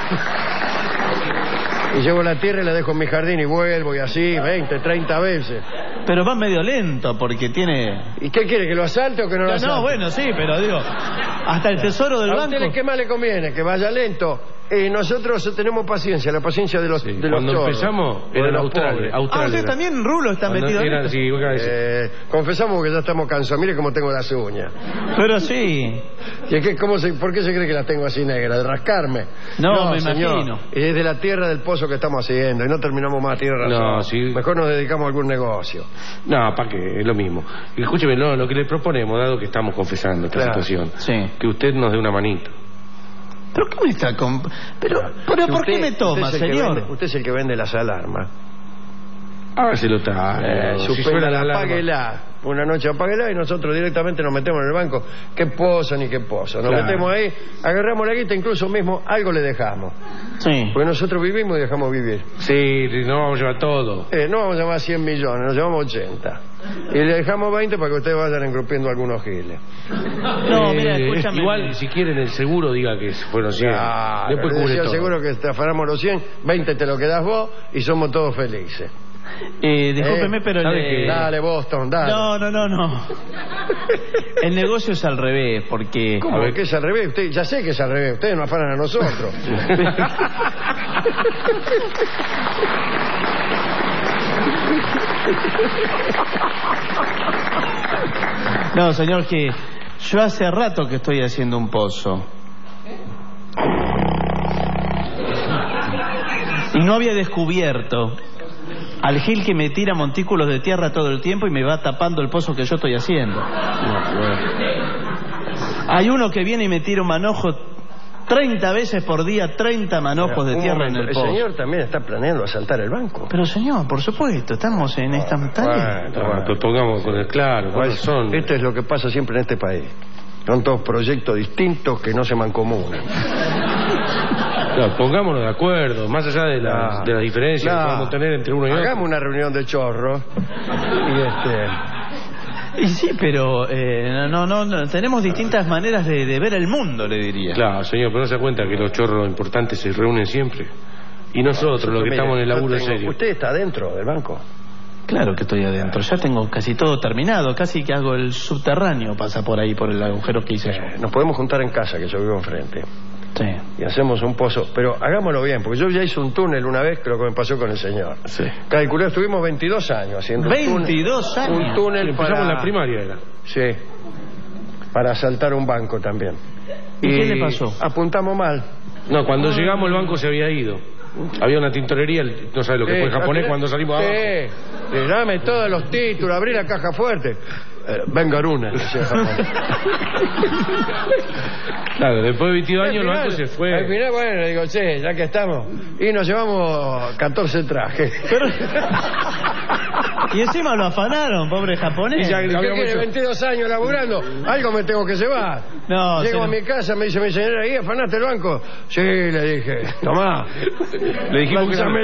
y llevo la tierra y la dejo en mi jardín y vuelvo y así 20, 30 veces. Pero va medio lento porque tiene... ¿Y qué quiere? ¿Que lo asalte o que no lo asalte? No, bueno, sí, pero digo, hasta el tesoro del ¿A banco... ustedes qué más le conviene? ¿Que vaya lento? Nosotros tenemos paciencia, la paciencia de los Cuando chorros, empezamos era en Australia. usted también, Rulo, está metido en esto. Sí, confesamos que ya estamos cansados. Mire cómo tengo las uñas. Pero sí. ¿Y por qué se cree que las tengo así negras? ¿De rascarme? No, me señor, imagino. es de la tierra del pozo que estamos haciendo y no terminamos más, tiene razón. No, sí. Mejor nos dedicamos a algún negocio. No, ¿para qué? Es lo mismo. Y escúcheme, no, lo que le proponemos, dado que estamos confesando esta situación, que usted nos dé una manito. ¿Pero qué me está Pero ¿por qué me toma, señor? Usted es el que vende las alarmas. Hágaselo tal. Suspenda, apáguela. Una noche apáguela y nosotros directamente nos metemos en el banco. ¿Qué pozo ni qué pozo? Nos metemos ahí, agarramos la guita, incluso mismo algo le dejamos. Sí. Porque nosotros vivimos y dejamos vivir. Sí, no vamos a llevar todo. No vamos a llevar 100 millones, nos llevamos 80. Y le dejamos 20 para que ustedes vayan engrupiendo algunos giles. No, mira, escúchame. Igual, si quieren el seguro, diga que fueron 100. Después cubre todo. Seguro que te afanamos los 100, 20 te lo quedás vos y somos todos felices. Discúlpeme, pero... Dale, Boston, dale. No. El negocio es al revés, porque... ¿Cómo que es al revés? Usted, ya sé que es al revés, ustedes nos afanan a nosotros. No, señor, que yo hace rato que estoy haciendo un pozo. Y no había descubierto al gil que me tira montículos de tierra todo el tiempo y me va tapando el pozo que yo estoy haciendo. Hay uno que viene y me tira un manojo 30 veces por día, 30 manojos de tierra en el pozo. El señor también está planeando asaltar el banco. Pero señor, por supuesto, estamos en esta tarea. Pues pongamos con el claro, ¿cuáles son? Esto es lo que pasa siempre en este país. Son todos proyectos distintos que no se mancomunan. Claro, pongámonos de acuerdo, más allá de las diferencias que podemos tener entre uno y otro. Hagamos una reunión de chorros y sí, pero no, tenemos distintas maneras de ver el mundo, le diría. Claro, señor, pero no se da cuenta que los chorros importantes se reúnen siempre. Y nosotros, los que estamos en el laburo serio. ¿Usted está dentro del banco? Claro que estoy adentro, ya tengo casi todo terminado, casi que hago el subterráneo, pasa por ahí, por el agujero que hice yo. Nos podemos juntar en casa, que yo vivo enfrente. Sí. Y hacemos un pozo, pero hagámoslo bien, porque yo ya hice un túnel una vez, creo que me pasó con el señor. Sí. Calculé, estuvimos 22 años haciendo 22 años. Un túnel empezamos en la primaria era. Sí. Para asaltar un banco también. ¿Y qué le pasó? Apuntamos mal. No, cuando llegamos el banco se había ido. Había una tintorería, no sabe lo que fue en japonés cuando salimos abajo. Sí, dame todos los títulos, abrí la caja fuerte. Vengaruna, decía japonés. Claro, después de 22 años el banco se fue. Al final, bueno, digo, che, ya que estamos. Y nos llevamos 14 trajes. Y encima lo afanaron, pobre japonés. Y ya, ¿qué quiere? 22 años laburando, algo me tengo que llevar. No, llego a mi casa, me dice mi señora, ¿y afanaste el banco? Sí, le dije, tomá. Le dijimos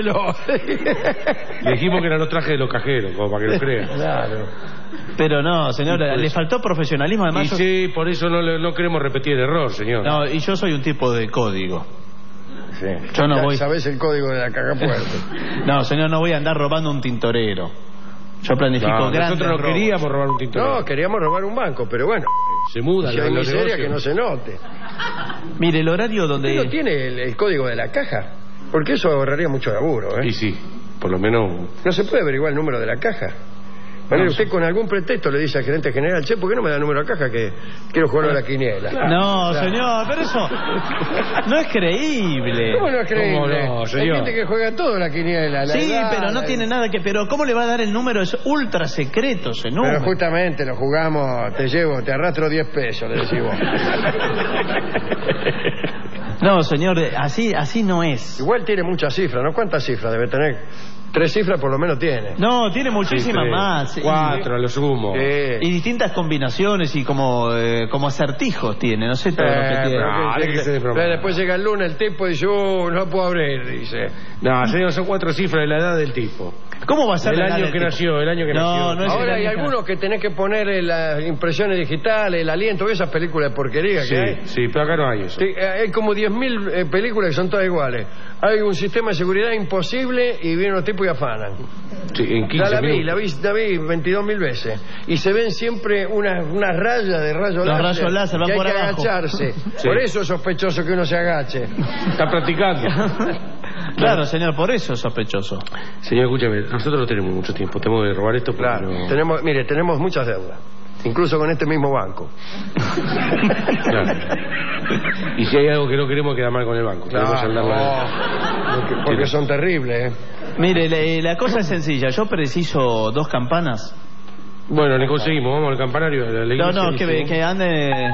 Le dijimos que eran los trajes de los cajeros, como para que lo crean. Claro. Pero no, señora, le faltó profesionalismo además. Y sí, por eso no queremos repetir el error, señor. No, y yo soy un tipo de código. Sí. Yo no voy. ¿Sabés el código de la caja fuerte? No, señor, no voy a andar robando un tintorero. Yo planifico grandes nosotros no queríamos robar un tintorero. No, queríamos robar un banco, pero bueno. Se muda. Si hay miseria que no se note. Mire, el horario donde... ¿Usted no tiene el código de la caja? Porque eso ahorraría mucho laburo, ¿eh? Y sí, por lo menos... ¿No se puede averiguar el número de la caja? Bueno, usted con algún pretexto le dice al gerente general, che, ¿por qué no me da el número de la caja que quiero jugar a la quiniela? No, señor, pero eso no es creíble. ¿Cómo no es creíble? ¿Cómo no, señor? Hay gente que juega todo la quiniela. Sí, pero no tiene nada que... Pero ¿cómo le va a dar el número? Es ultra secreto ese número. Pero justamente lo jugamos, te arrastro 10 pesos, le decís vos. No, señor, así no es. Igual tiene muchas cifras, ¿no? ¿Cuántas cifras debe tener? 3 cifras por lo menos tiene. No, tiene muchísimas Sí, más. 4 a lo sumo. Y distintas combinaciones y como acertijos tiene, no sé todo lo que tiene. Pero después llega el lunes el tipo y dice, no puedo abrir, dice. No, señor, son 4 cifras de la edad del tipo. ¿Cómo va a ser el la edad año del que tipo? nació, el año que nació. No es Ahora hay el año algunos que tenés que poner las impresiones digitales, el aliento, esas películas de porquería que hay. Sí, pero acá no hay eso. Hay como 10.000 películas que son todas iguales. Hay un sistema de seguridad imposible y vienen los tipos y afanan. Sí, en 15 minutos. La vi 22.000 veces. Y se ven siempre unas rayas de rayos láser. Los rayos láser van que por hay que abajo. agacharse. Sí. Por eso es sospechoso que uno se agache. Está practicando. Claro, señor, por eso es sospechoso. Señor, escúchame, nosotros no tenemos mucho tiempo. Tenemos que robar esto. Claro. No... Tenemos muchas deudas. Incluso con este mismo banco. Claro. Y si hay algo que no queremos, queda mal con el banco. Porque son terribles, ¿eh? Mire, la cosa es sencilla. Yo preciso 2 campanas. Bueno, le conseguimos. Vamos al campanario de la iglesia. No, que ande...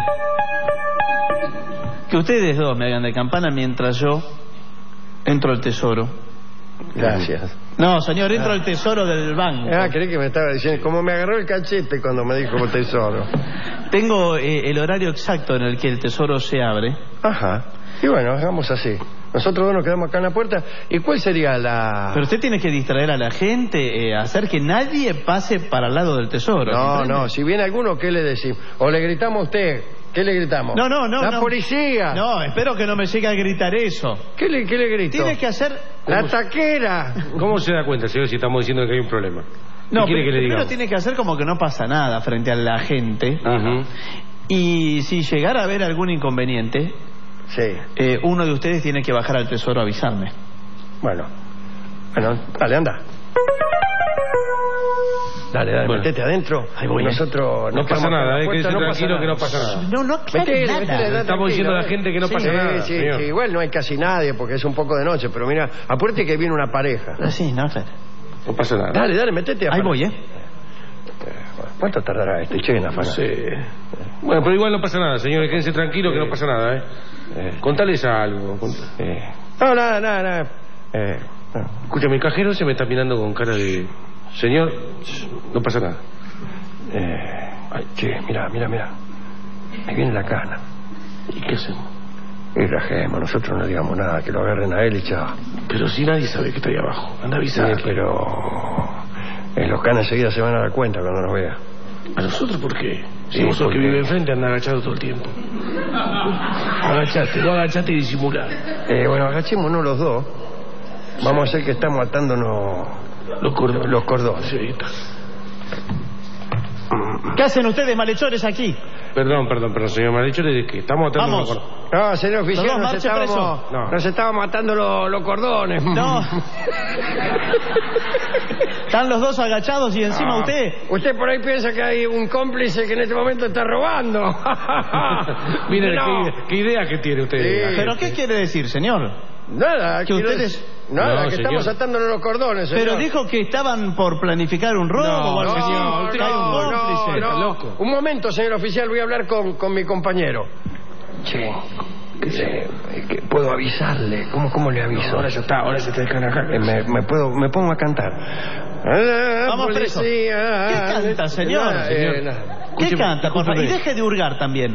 Que ustedes dos me hagan de campana mientras yo entro al tesoro. Gracias. No, señor, entro al tesoro del banco. Creí que me estaba diciendo, como me agarró el cachete cuando me dijo tesoro. Tengo el horario exacto en el que el tesoro se abre. Ajá. Y bueno, hagamos así. Nosotros dos nos quedamos acá en la puerta. ¿Y cuál sería la...? Pero usted tiene que distraer a la gente, hacer que nadie pase para el lado del tesoro. No, si viene alguno, ¿qué le decimos? O le gritamos a usted. ¿Qué le gritamos? No. ¡La policía! No, espero que no me llegue a gritar eso. ¿Qué le grito? Tiene que hacer... ¡La taquera! ¿Cómo se da cuenta, señor, si estamos diciendo que hay un problema? No, ¿Qué quiere que le primero digamos? tiene que hacer como que no pasa nada frente a la gente. Ajá. Y si llegara a haber algún inconveniente, uno de ustedes tiene que bajar al tesoro a avisarme. Bueno, dale, anda. Dale, bueno, metete adentro. Ahí voy. Nosotros no pasa nada, quédese tranquilo que no pasa pasa nada. No, Metele, estamos diciendo a la gente que no pasa nada. Sí, igual no hay casi nadie porque es un poco de noche, pero mira, apúrate que viene una pareja. Sí, no, claro. No pasa nada. Dale, metete. Ahí voy, ¿Cuánto tardará este en afanar? Bueno, pero igual no pasa nada, señores, quédense tranquilos que no pasa nada, Contales algo. No, nada. Escúchame, el cajero se me está mirando con cara de... Señor, no pasa nada. Mira. Ahí viene la cana. ¿Y qué hacemos? Y rajemos, nosotros no digamos nada, que lo agarren a él y chao. Pero si nadie sabe que está ahí abajo, anda a avisar. Sí, pero... los canas enseguida se van a dar cuenta cuando nos vean. ¿A nosotros por qué? Si vos sos que vive enfrente, anda agachado todo el tiempo. Agachate y disimulá. Bueno, agachémonos los dos. Vamos a hacer que estamos atándonos los cordones. Sí. ¿Qué hacen ustedes, malhechores, aquí? Perdón, señor. Me ha dicho que estamos atando los cordones. No, señor oficial, nos estábamos atando los cordones. No. Están los dos agachados y encima usted. Usted por ahí piensa que hay un cómplice que en este momento está robando. Mire, qué idea que tiene usted. Sí. ¿Pero qué quiere decir, señor? Nada, que ustedes... Nada, que estamos atándonos los cordones, señor. Pero dijo que estaban por planificar un robo o algo así. No. Un momento, señor oficial, voy a hablar con mi compañero. ¿Puedo avisarle? ¿Cómo le aviso? Ahora ya está dejan acá. Me pongo a cantar. Vamos preso. ¿Qué canta, señor? ¿Qué canta? Por favor? Y deje de hurgar también.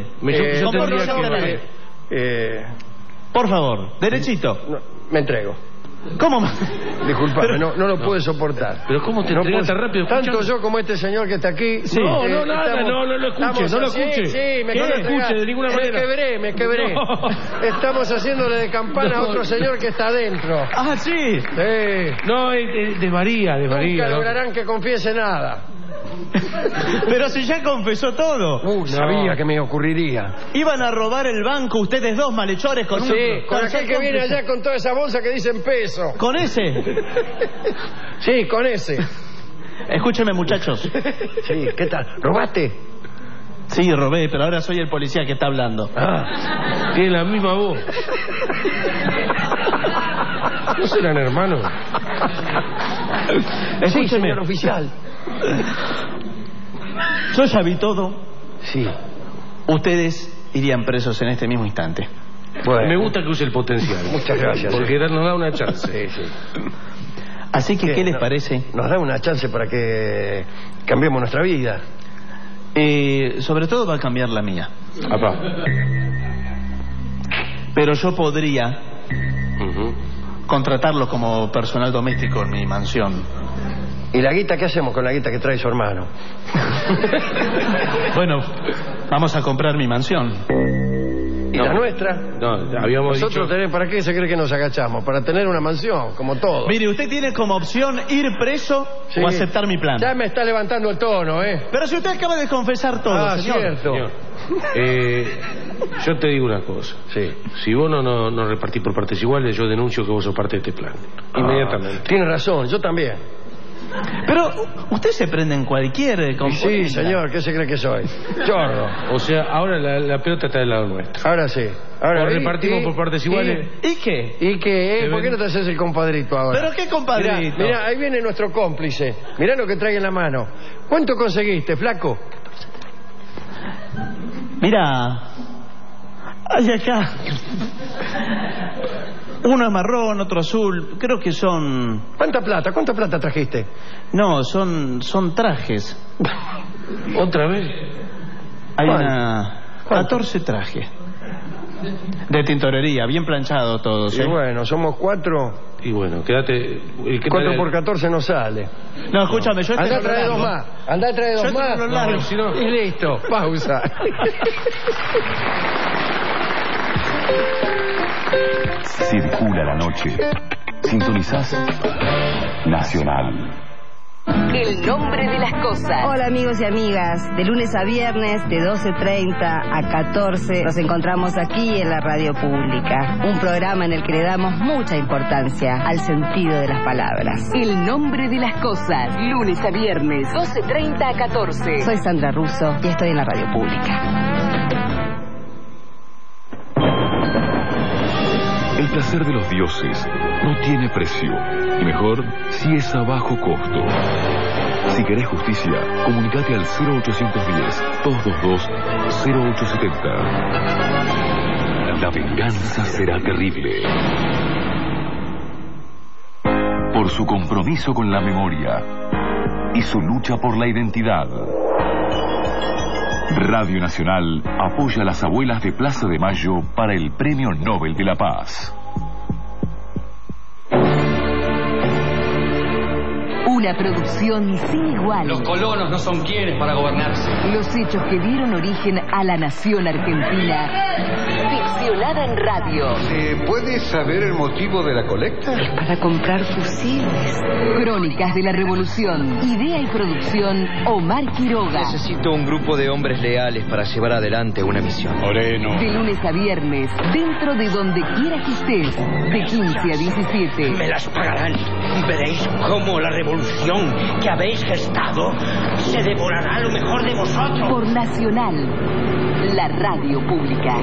Por favor, derechito. Me entrego. ¿Cómo? Disculpame, no lo pude soportar. ¿Pero cómo te entregas tan rápido? Tanto yo como este señor que está aquí. Sí. No lo escuche. Sí, me escuche de ninguna manera. Me quebré. No. Estamos haciéndole de campana a otro señor que está adentro. Ah, sí. No, desvaría. Nunca lograrán que confiese nada. Pero si ya confesó todo. Sabía que me ocurriría. Iban a robar el banco ustedes dos malhechores con con aquel que viene allá con toda esa bolsa que dicen peso. ¿Con ese? Sí, con ese. Escúcheme, muchachos. Sí, ¿qué tal? ¿Robaste? Sí, robé, pero ahora soy el policía que está hablando. Tiene la misma voz. ¿No serán hermanos? Sí, señor oficial. Yo ya vi todo. Sí. Ustedes irían presos en este mismo instante. Bueno. Me gusta que use el potencial. Muchas gracias. Porque nos da una chance. Sí. Así que, ¿qué les parece? Nos da una chance para que cambiemos nuestra vida. Sobre todo va a cambiar la mía. Papá. Pero yo podría contratarlo como personal doméstico en mi mansión. ¿Y la guita qué hacemos con la guita que trae su hermano? Bueno, vamos a comprar mi mansión. ¿Y la nuestra? No, habíamos Nosotros dicho... ¿para qué se cree que nos agachamos? Para tener una mansión, como todo. Mire, usted tiene como opción ir preso o aceptar mi plan. Ya me está levantando el tono, Pero si usted acaba de confesar todo, señor. Cierto. Señor, yo te digo una cosa. Sí. Si vos no repartís por partes iguales, yo denuncio que vos sos parte de este plan. Inmediatamente. Tiene razón, yo también. Pero usted se prende en cualquier componente. Sí, señor, ¿qué se cree que soy? Chorro. O sea, ahora la pelota está del lado nuestro. Ahora sí. Ahora o repartimos por partes iguales. ¿Y qué? ¿Y qué? ¿Por qué no te haces el compadrito ahora? ¿Pero qué compadrito? Mirá, ahí viene nuestro cómplice. Mirá lo que trae en la mano. ¿Cuánto conseguiste, flaco? Mira, hay acá uno es marrón, otro azul. Creo que son... ¿Cuánta plata trajiste? No, son trajes. ¿Otra vez? Hay 14 trajes de tintorería, bien planchado todos. Y bueno, somos 4. Y bueno, quédate... 4 por 14 no sale. No, escúchame, yo... Andá a traer 2 más. Andá a traer 2 más. No, si no... Y listo, pausa. Circula la noche. Sintonizás Nacional. El nombre de las cosas. Hola amigos y amigas, de lunes a viernes de 12:30 a 14 nos encontramos aquí en la radio pública, un programa en el que le damos mucha importancia al sentido de las palabras. El nombre de las cosas, lunes a viernes 12:30 a 14. Soy Sandra Russo y estoy en la radio pública. El placer de los dioses no tiene precio, y mejor si es a bajo costo. Si querés justicia, comunicate al 0810-222-0870. La venganza será terrible. Por su compromiso con la memoria y su lucha por la identidad, Radio Nacional apoya a las abuelas de Plaza de Mayo para el Premio Nobel de la Paz. Una producción sin igual. Los colonos no son quienes para gobernarse. Los hechos que dieron origen a la nación argentina, ficcionada en radio. ¿Se puede saber el motivo de la colecta? Es para comprar fusiles. Crónicas de la Revolución. Idea y producción, Omar Quiroga. Necesito un grupo de hombres leales para llevar adelante una misión. Moreno. De lunes a viernes, dentro de donde quiera que estés, de 15 a 17. Me las pagarán. Veréis cómo la revolución que habéis gestado se devorará lo mejor de vosotros. Por Nacional, la radio pública.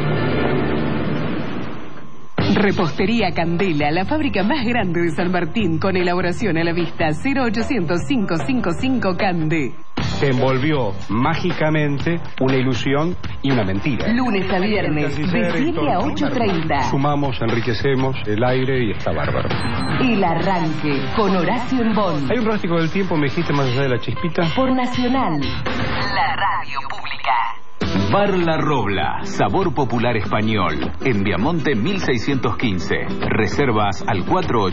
Repostería Candela, la fábrica más grande de San Martín, con elaboración a la vista. 0800-555 Cande. Se envolvió mágicamente una ilusión y una mentira. Lunes a viernes, de 7 a 8:30. Sumamos, enriquecemos el aire y está bárbaro. El arranque, con Horacio Embón. Hay un rastro del tiempo, me dijiste, más allá de la chispita. Por Nacional, la radio pública. Bar La Robla, sabor popular español. En Viamonte 1615. Reservas al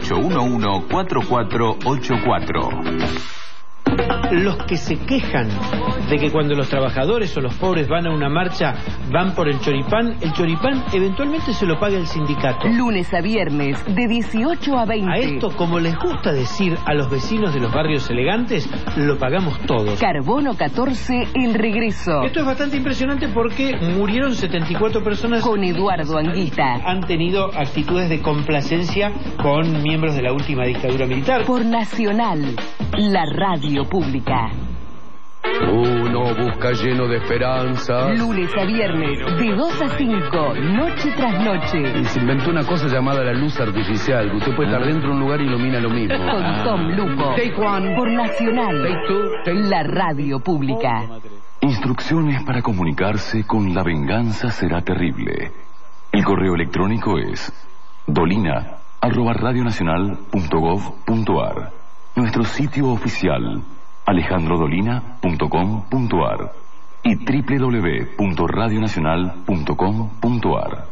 4811-4484. Los que se quejan de que cuando los trabajadores o los pobres van a una marcha van por el choripán eventualmente se lo paga el sindicato. Lunes a viernes, de 18 a 20. A esto, como les gusta decir a los vecinos de los barrios elegantes, lo pagamos todos. Carbono 14, el regreso. Esto es bastante impresionante porque murieron 74 personas. Con Eduardo Anguita. Han tenido actitudes de complacencia con miembros de la última dictadura militar. Por Nacional, la radio pública. Uno busca lleno de esperanza. Lunes a viernes, de 2 a 5, noche tras noche. Y se inventó una cosa llamada la luz artificial, que usted puede estar dentro de un lugar y ilumina lo mismo. Con Tom Lupo. Take one. Por Nacional, Take two. la radio pública. Instrucciones para comunicarse con La Venganza Será Terrible. El correo electrónico es radionacional.gov.ar. Nuestro sitio oficial, alejandrodolina.com.ar y www.radionacional.com.ar.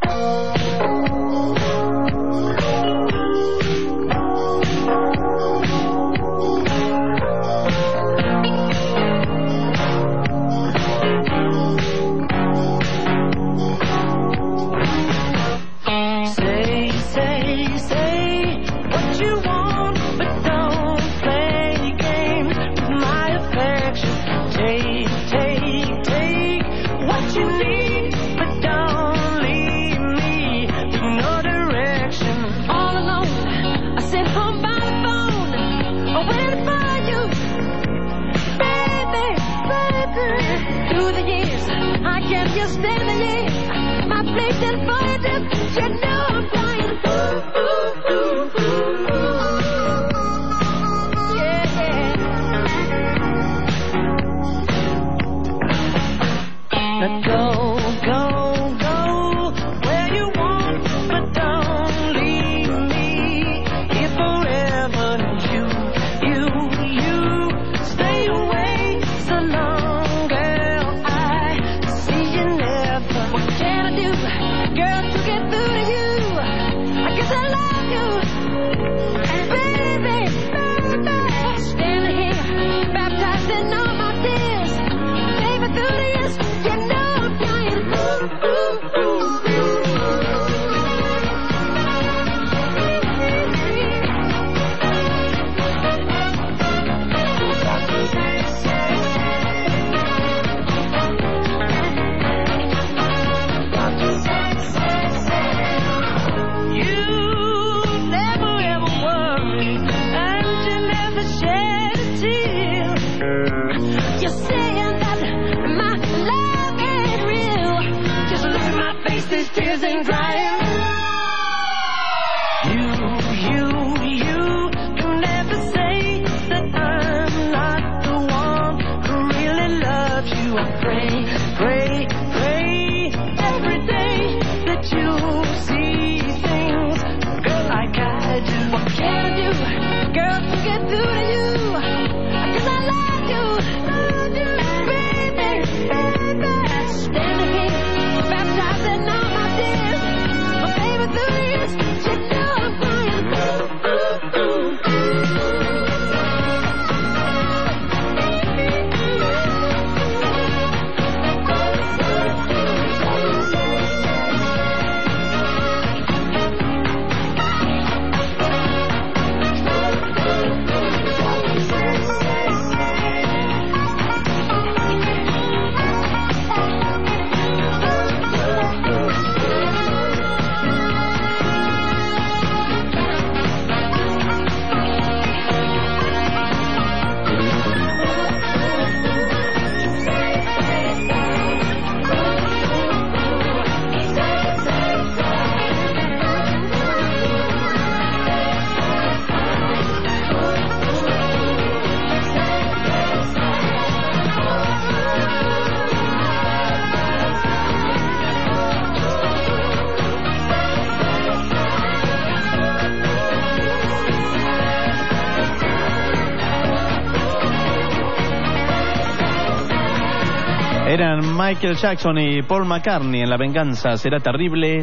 Eran Michael Jackson y Paul McCartney en La Venganza Será Terrible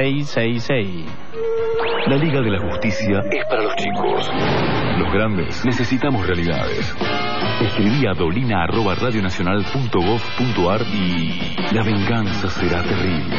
666. La Liga de la Justicia es para los chicos. Los grandes necesitamos realidades. Escribí a dolina@radionacional.gov.ar y La Venganza Será Terrible.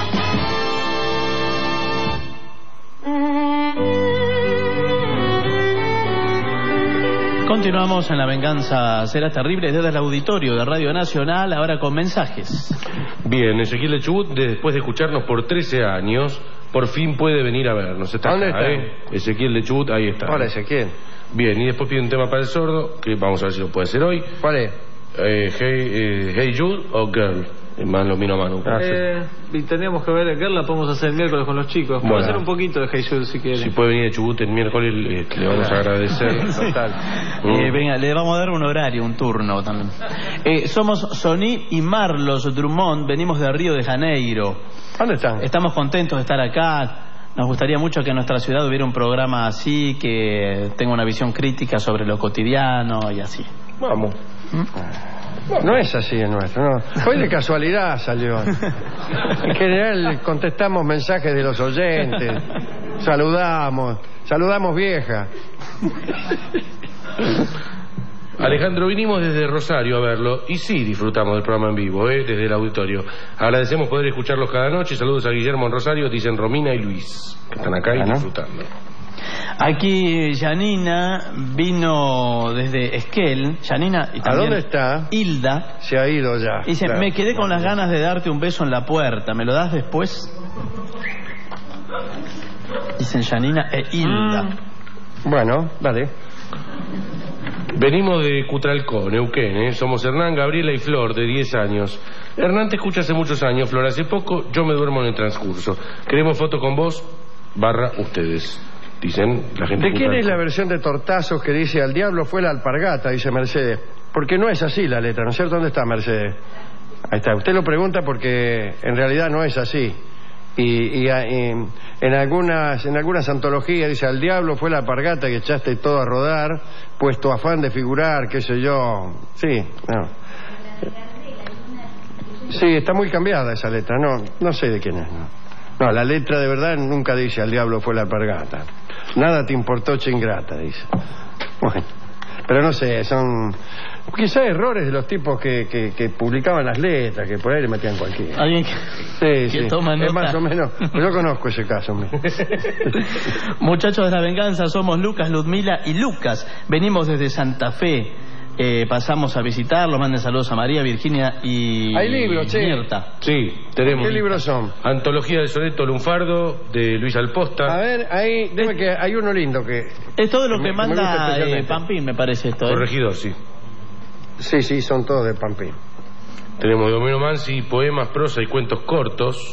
Continuamos en La Venganza Será Terrible desde el auditorio de Radio Nacional, ahora con mensajes. Bien, Ezequiel Lechubut, después de escucharnos por 13 años, por fin puede venir a vernos. ¿Dónde está? Ezequiel Lechubut, ahí está. Hola, Ezequiel. Bien, y después pide un tema para el sordo, que vamos a ver si lo puede hacer hoy. ¿Cuál es? Hey Jude o Girl. Mano a mano. Y tendríamos que ver Girl, la podemos hacer el miércoles con los chicos. Podemos hacer un poquito de Hey Jude si quieren. Si puede venir de Chubut el miércoles, le vamos a agradecer. Total. Venga, le vamos a dar un horario, un turno también. Somos Sony y Marlos Drummond, venimos de Río de Janeiro. ¿Dónde están? Estamos contentos de estar acá. Nos gustaría mucho que en nuestra ciudad hubiera un programa así, que tenga una visión crítica sobre lo cotidiano y así. Vamos. No es así el nuestro, no. Hoy de casualidad salió. En general contestamos mensajes de los oyentes, saludamos vieja. Alejandro, vinimos desde Rosario a verlo y sí disfrutamos del programa en vivo, desde el auditorio. Agradecemos poder escucharlos cada noche. Saludos a Guillermo en Rosario, dicen Romina y Luis, que están acá y disfrutando. Aquí Janina vino desde Esquel. Janina y también ¿a dónde está? Hilda. Se ha ido ya. Dice, claro, me quedé con las ganas de darte un beso en la puerta. ¿Me lo das después? Dicen Janina e Hilda. Bueno, dale. Venimos de Cutralcó, Neuquén, Somos Hernán, Gabriela y Flor, de 10 años. Hernán te escucha hace muchos años, Flor hace poco, yo me duermo en el transcurso. Queremos foto con vos, ustedes. Dicen la gente. ¿De quién es la versión de Tortazos que dice al diablo fue la alpargata? Dice Mercedes. Porque no es así la letra, ¿no es cierto? ¿Dónde está Mercedes? Ahí está. Usted lo pregunta porque en realidad no es así. Y en algunas antologías dice al diablo fue la alpargata que echaste todo a rodar, puesto afán de figurar, qué sé yo. Sí, no. Sí, está muy cambiada esa letra. No sé de quién es. No, la letra de verdad nunca dice al diablo fue la alpargata. Nada te importó, chingrata, dice. Bueno, pero no sé, son quizá errores de los tipos que publicaban las letras, que por ahí le metían cualquiera. Alguien que toma nota. Es más o menos, yo conozco ese caso. Muchachos de la venganza, somos Lucas, Ludmila y Lucas. Venimos desde Santa Fe. Pasamos a visitarlo, manden saludos a María, Virginia y hay libros, che. Mirta. Sí, tenemos. ¿Qué libros son? Antología de soneto lunfardo de Luis Alposta. A ver, ahí, dime que hay uno lindo que es todo lo que manda Pampín, me parece esto. Corregidor, sí. Sí, son todos de Pampín. Tenemos de Homero Mansi, poemas, prosa y cuentos cortos.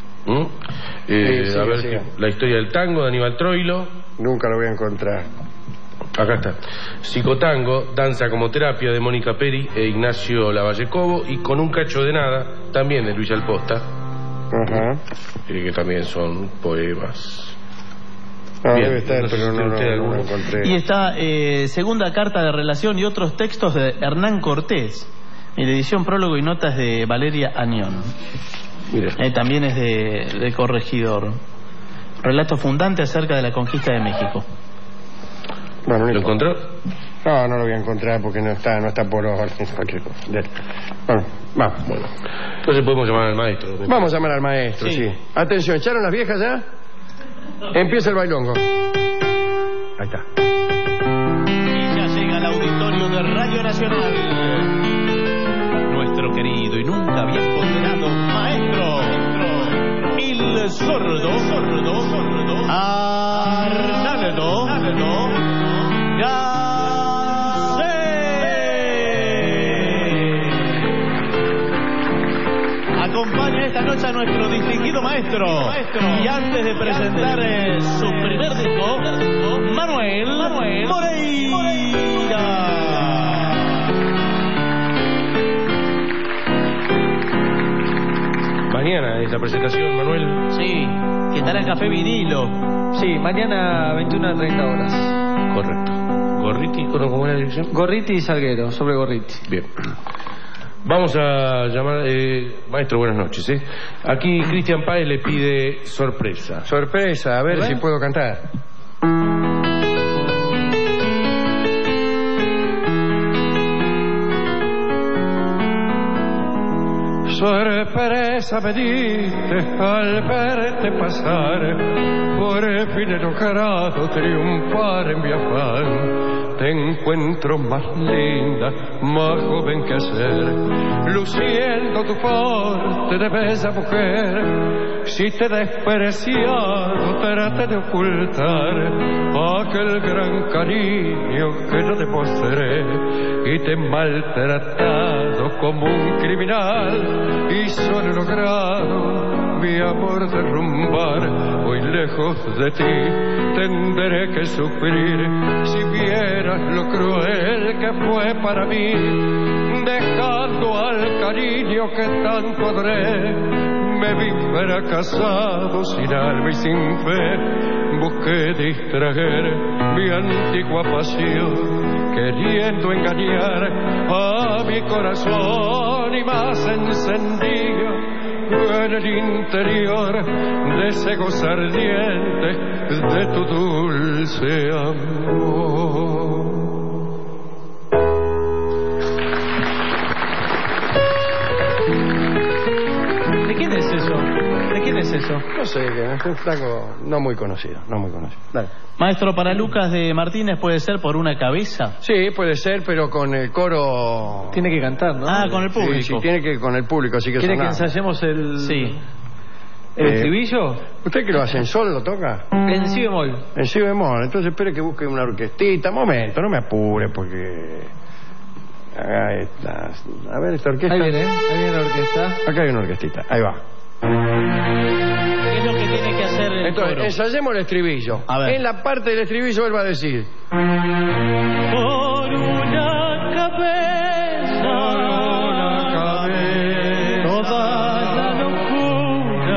A ver, la historia del tango de Aníbal Troilo. Nunca lo voy a encontrar. Acá está. Psicotango, danza como terapia de Mónica Peri e Ignacio Lavallecobo, y Con un cacho de nada, también de Luis Alposta. Que también son poemas. Bien, debe estar, pero no lo encontré. Y está segunda carta de relación y otros textos de Hernán Cortés, en edición prólogo y notas de Valeria Añón. También es de Corregidor. Relato fundante acerca de la conquista de México. Bueno, ¿lo encontró? No lo voy a encontrar porque no está por orden. Bueno, vamos. Bueno, entonces podemos llamar al maestro. Vamos a llamar al maestro, sí. Atención, ¿echaron las viejas ya? Empieza el bailongo. Ahí está. Y ya llega al auditorio de Radio Nacional nuestro querido y nunca bien ponderado maestro, el sordo, Arnaldo Gacé. Acompaña esta noche a nuestro distinguido maestro. Y antes de presentar su primer disco, Manuel Moreira. Mañana es la presentación, Manuel. Sí, que estará en Café Vinilo. Sí, mañana 21:30. Correcto. ¿Gorriti? ¿Cómo es la dirección? Gorriti y Salguero, sobre Gorriti. Bien. Vamos a llamar... maestro, buenas noches. Aquí Cristian Páez le pide sorpresa. Sorpresa, a ver si puedo cantar. Sorpresa me diste al verte pasar, por fin he logrado triunfar en mi afán. Te encuentro más linda, más joven que ayer, luciendo tu porte de bella mujer. Si te he despreciado, trate de ocultar aquel gran cariño que yo te mostré, y te he maltratado como un criminal, y solo he logrado mi amor derrumbar. Hoy lejos de ti tendré que sufrir, si vieras lo cruel que fue para mí, dejando al cariño que tanto adoré. me vi fracasado, sin alma y sin fe. Busqué distraer mi antigua pasión, queriendo engañar a mi corazón, y más encendía en el interior de ese gozo ardiente de tu dulce amor. ¿De quién es eso? ¿De quién es eso? No sé, es un tango no muy conocido, no muy conocido. Dale. Maestro, para Lucas de Martínez puede ser Por una cabeza. Sí, puede ser, pero con el coro... Tiene que cantar, ¿no? Ah, con el público. Sí, tiene que con el público, así que ¿Quiere sonaba. que ensayemos el... Sí. ¿El estribillo? ¿Usted que lo hace en sol, lo toca? En si bemol. En si bemol, entonces espere que busque una orquestita. Momento, no me apure porque... Haga esta... A ver, esta orquesta. Ahí viene la orquesta. Acá hay una orquestita, ahí va. ¿Qué es lo que tiene que hacer el Entonces, coro? ensayemos el estribillo. A ver. En la parte del estribillo él va a decir... Por una cabeza, toda la locura,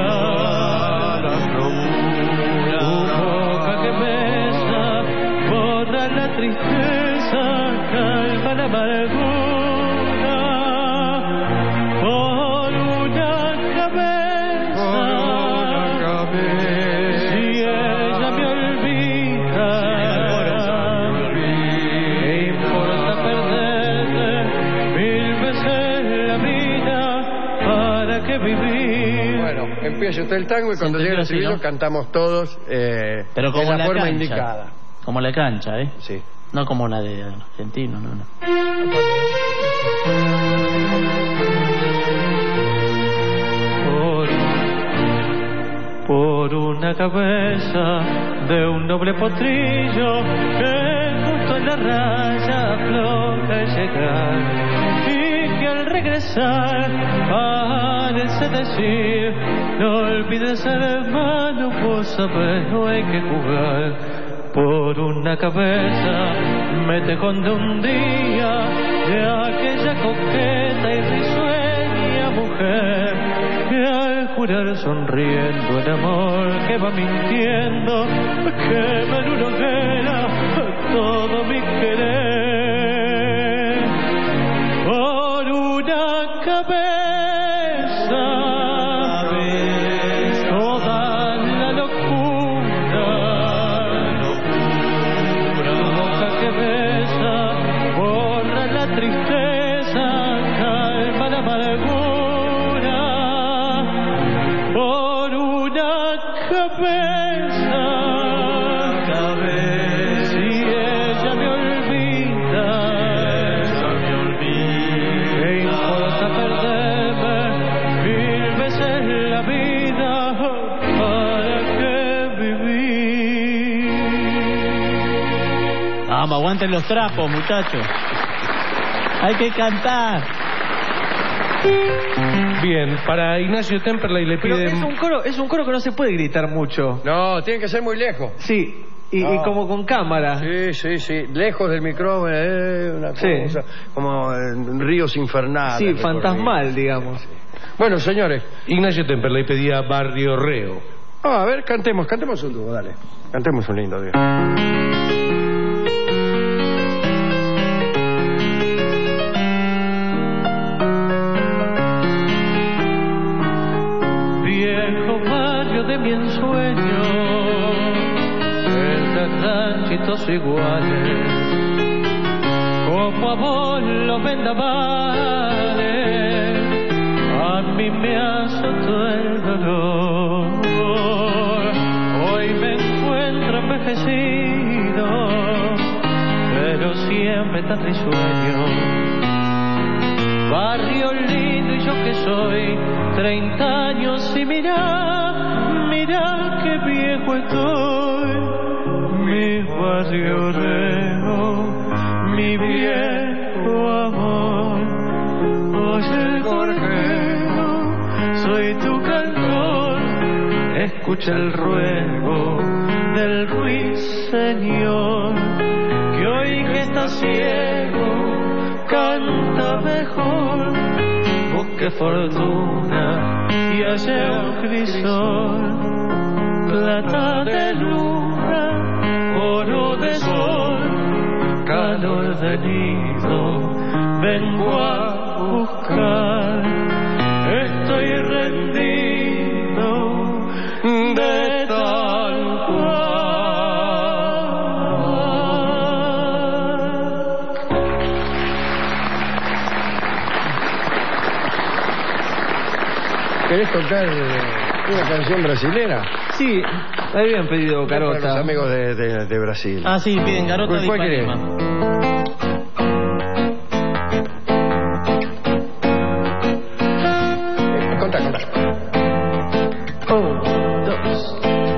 tu boca que besa, borra la tristeza, calma la amargura. Por una cabeza, si ella me olvida, ¿qué importa perderte 1000 veces la vida? ¿Para qué vivir? Bueno, empiece usted el tango y cuando llegue el así, estribillo ¿no? cantamos todos Pero como en la forma cancha. indicada. Como la cancha, ¿eh? Sí. No como la de Argentino, no. Por una cabeza de un noble potrillo que justo en la raya afloja al llegar, y que al regresar parece decir: no olvides, hermano, vos sabés, no hay que jugar. Por una cabeza me tejón de un día de aquella coqueta y risueña mujer, que al jurar sonriendo el amor que va mintiendo, quema en una hoguera todo mi querer. Por una cabeza, toda la locura, tu boca que besa, borra la tristeza, calma la amargura. Por una cabeza, si ella me olvida, ¿qué importa perderme 1000 veces la vida? ¿Para qué vivir? Vamos, aguanten los trapos, muchachos. Hay que cantar. Bien, para Ignacio Temperley le Pero piden... es un coro que no se puede gritar mucho. No, tiene que ser muy lejos. Sí, y como con cámara. Sí. Lejos del micrófono, una cosa, como en ríos infernales. Sí, fantasmal, digamos. Bueno, señores. Ignacio Temperley pedía Barrio Reo. A ver, cantemos un dúo, dale. Cantemos un lindo día. Viejo barrio de mi ensueño, entre ranchitos iguales, como a vos los vendavales, a mí me azotó el dolor. Hoy me encuentro envejecido, pero siempre tan risueño. Barrio lindo y yo que soy 30 años y mira que viejo estoy. Mi barrio Reo, mi viejo amor. Oye, gorjero, soy tu cantor. Escucha el ruego del ruiseñor, que hoy que está ciego canta mejor. Vos que qué fortuna, y allá un crisol, plata de luna, oro de sol, calor de nido, vengo a buscar, estoy rendido de tal cual. ¿Querés tocar una canción brasilera? Sí, me habían pedido Garota. Para los amigos de Brasil. Ah, sí, piden Garota de ¿Cuál querés? Ipanema. Contá. 1, 2.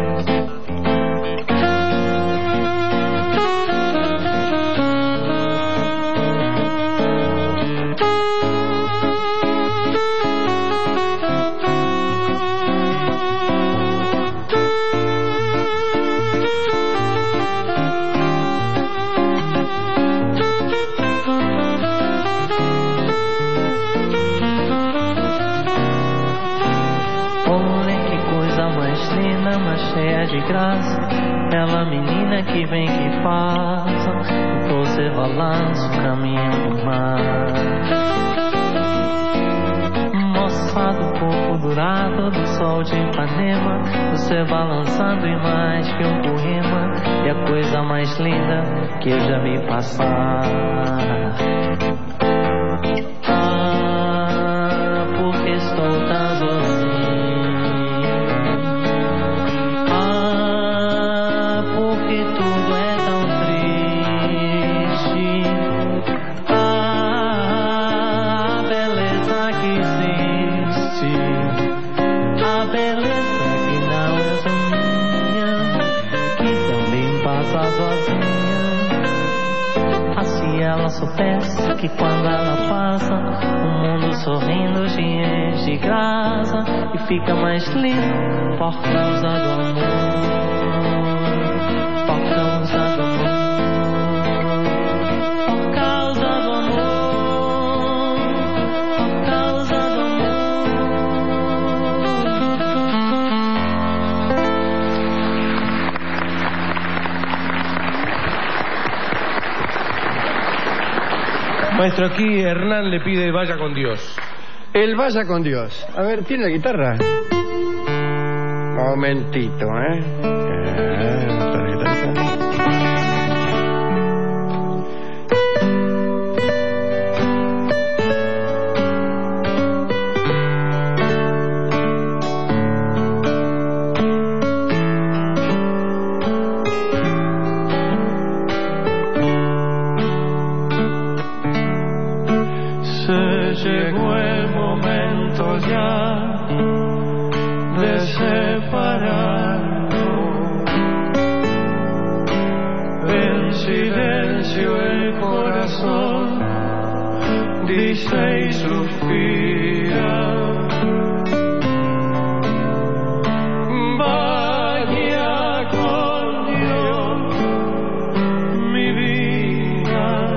Cheia de graça, ela menina que vem que passa, você balança o caminho do mar. Moçado, corpo dourado do sol de Ipanema, você balançando em mais que um poema, e a coisa mais linda que eu já vi passar. Ah, porque estou tão sozinho. Ela soubesse que quando ela passa, o mundo sorrindo te enche de graça e fica mais lindo por causa do amor, por causa do amor, por causa do amor, por causa do amor. Maestro, aquí Hernán le pide Vaya con Dios. El Vaya con Dios. A ver, ¿tiene la guitarra? Momentito, Llegó el momento ya de separarnos. En silencio el corazón dice y suspira. Vaya con Dios, mi vida.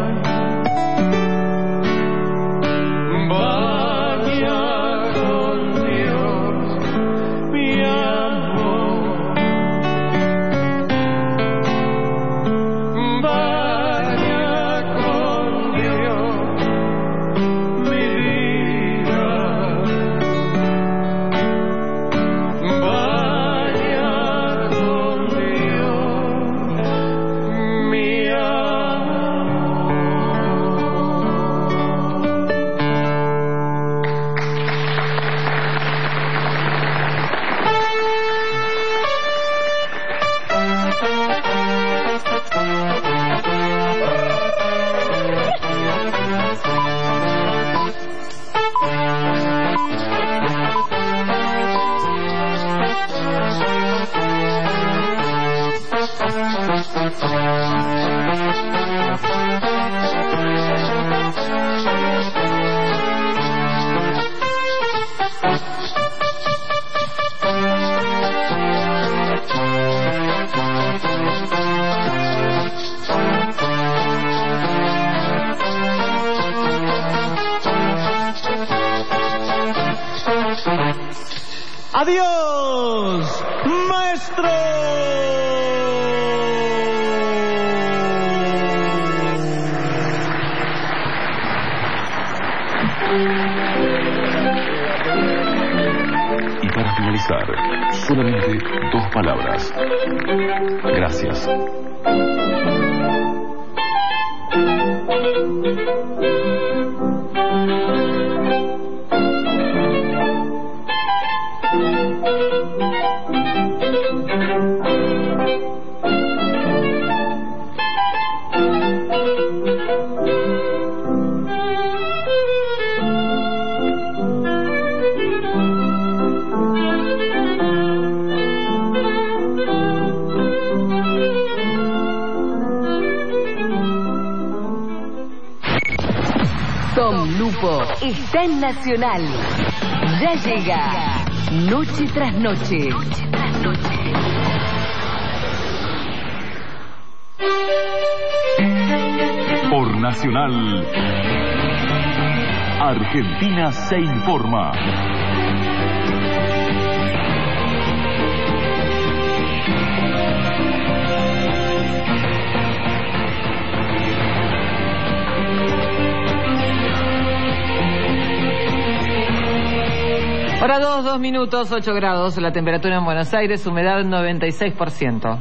¡Adiós, maestro! Y para finalizar, solamente 2 palabras. Gracias. Tom Lupo está en Nacional. Ya llega Noche tras Noche. Por Nacional, Argentina se informa. Hora 2 minutos, 8 grados, la temperatura en Buenos Aires, humedad 96%.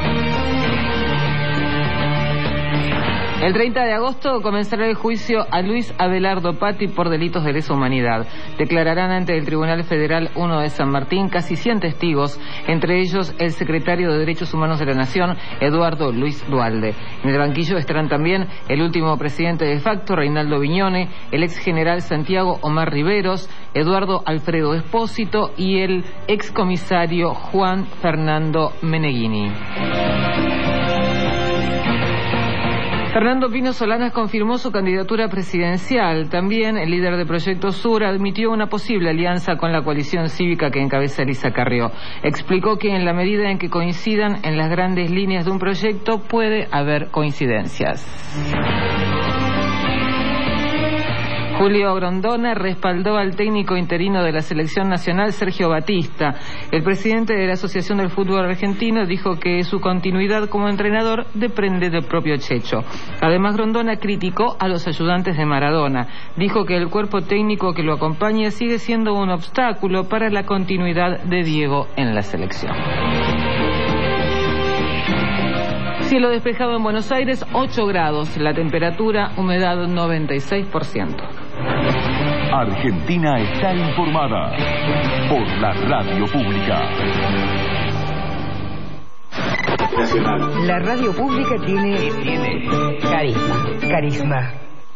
El 30 de agosto comenzará el juicio a Luis Abelardo Patti por delitos de lesa humanidad. Declararán ante el Tribunal Federal 1 de San Martín casi 100 testigos, entre ellos el secretario de Derechos Humanos de la Nación, Eduardo Luis Duhalde. En el banquillo estarán también el último presidente de facto, Reinaldo Viñone, el ex general Santiago Omar Riveros, Eduardo Alfredo Espósito y el ex comisario Juan Fernando Meneghini. Fernando Pino Solanas confirmó su candidatura presidencial. También el líder de Proyecto Sur admitió una posible alianza con la coalición cívica que encabeza Elisa Carrió. Explicó que en la medida en que coincidan en las grandes líneas de un proyecto puede haber coincidencias. Julio Grondona respaldó al técnico interino de la selección nacional, Sergio Batista. El presidente de la Asociación del Fútbol Argentino dijo que su continuidad como entrenador depende del propio Checho. Además, Grondona criticó a los ayudantes de Maradona. Dijo que el cuerpo técnico que lo acompaña sigue siendo un obstáculo para la continuidad de Diego en la selección. Cielo despejado en Buenos Aires, 8 grados. La temperatura, humedad 96%. Argentina está informada por la radio pública. La radio pública tiene carisma.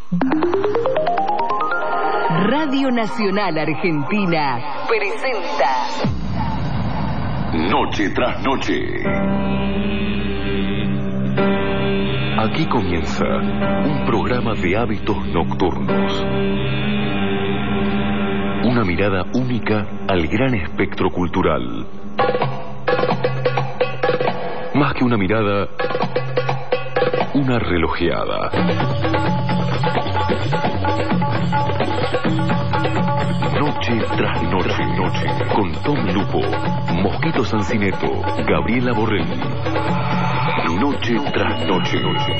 Radio Nacional Argentina presenta Noche tras Noche. Aquí comienza un programa de hábitos nocturnos. Una mirada única al gran espectro cultural. Más que una mirada, una relojeada. Noche tras noche, con Tom Lupo, Mosquito Sancineto, Gabriela Borrelli. Noche tras noche.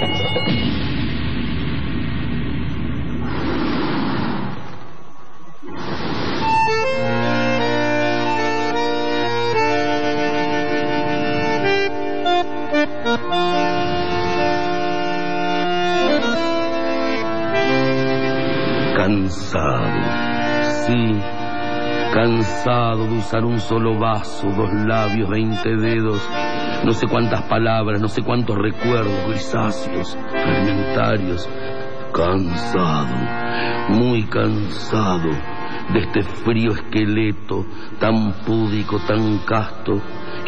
Cansado, sí, cansado de usar un solo vaso, 2 labios, 20 dedos, no sé cuántas palabras, no sé cuántos recuerdos grisáceos, fragmentarios. Cansado, muy cansado de este frío esqueleto tan púdico, tan casto,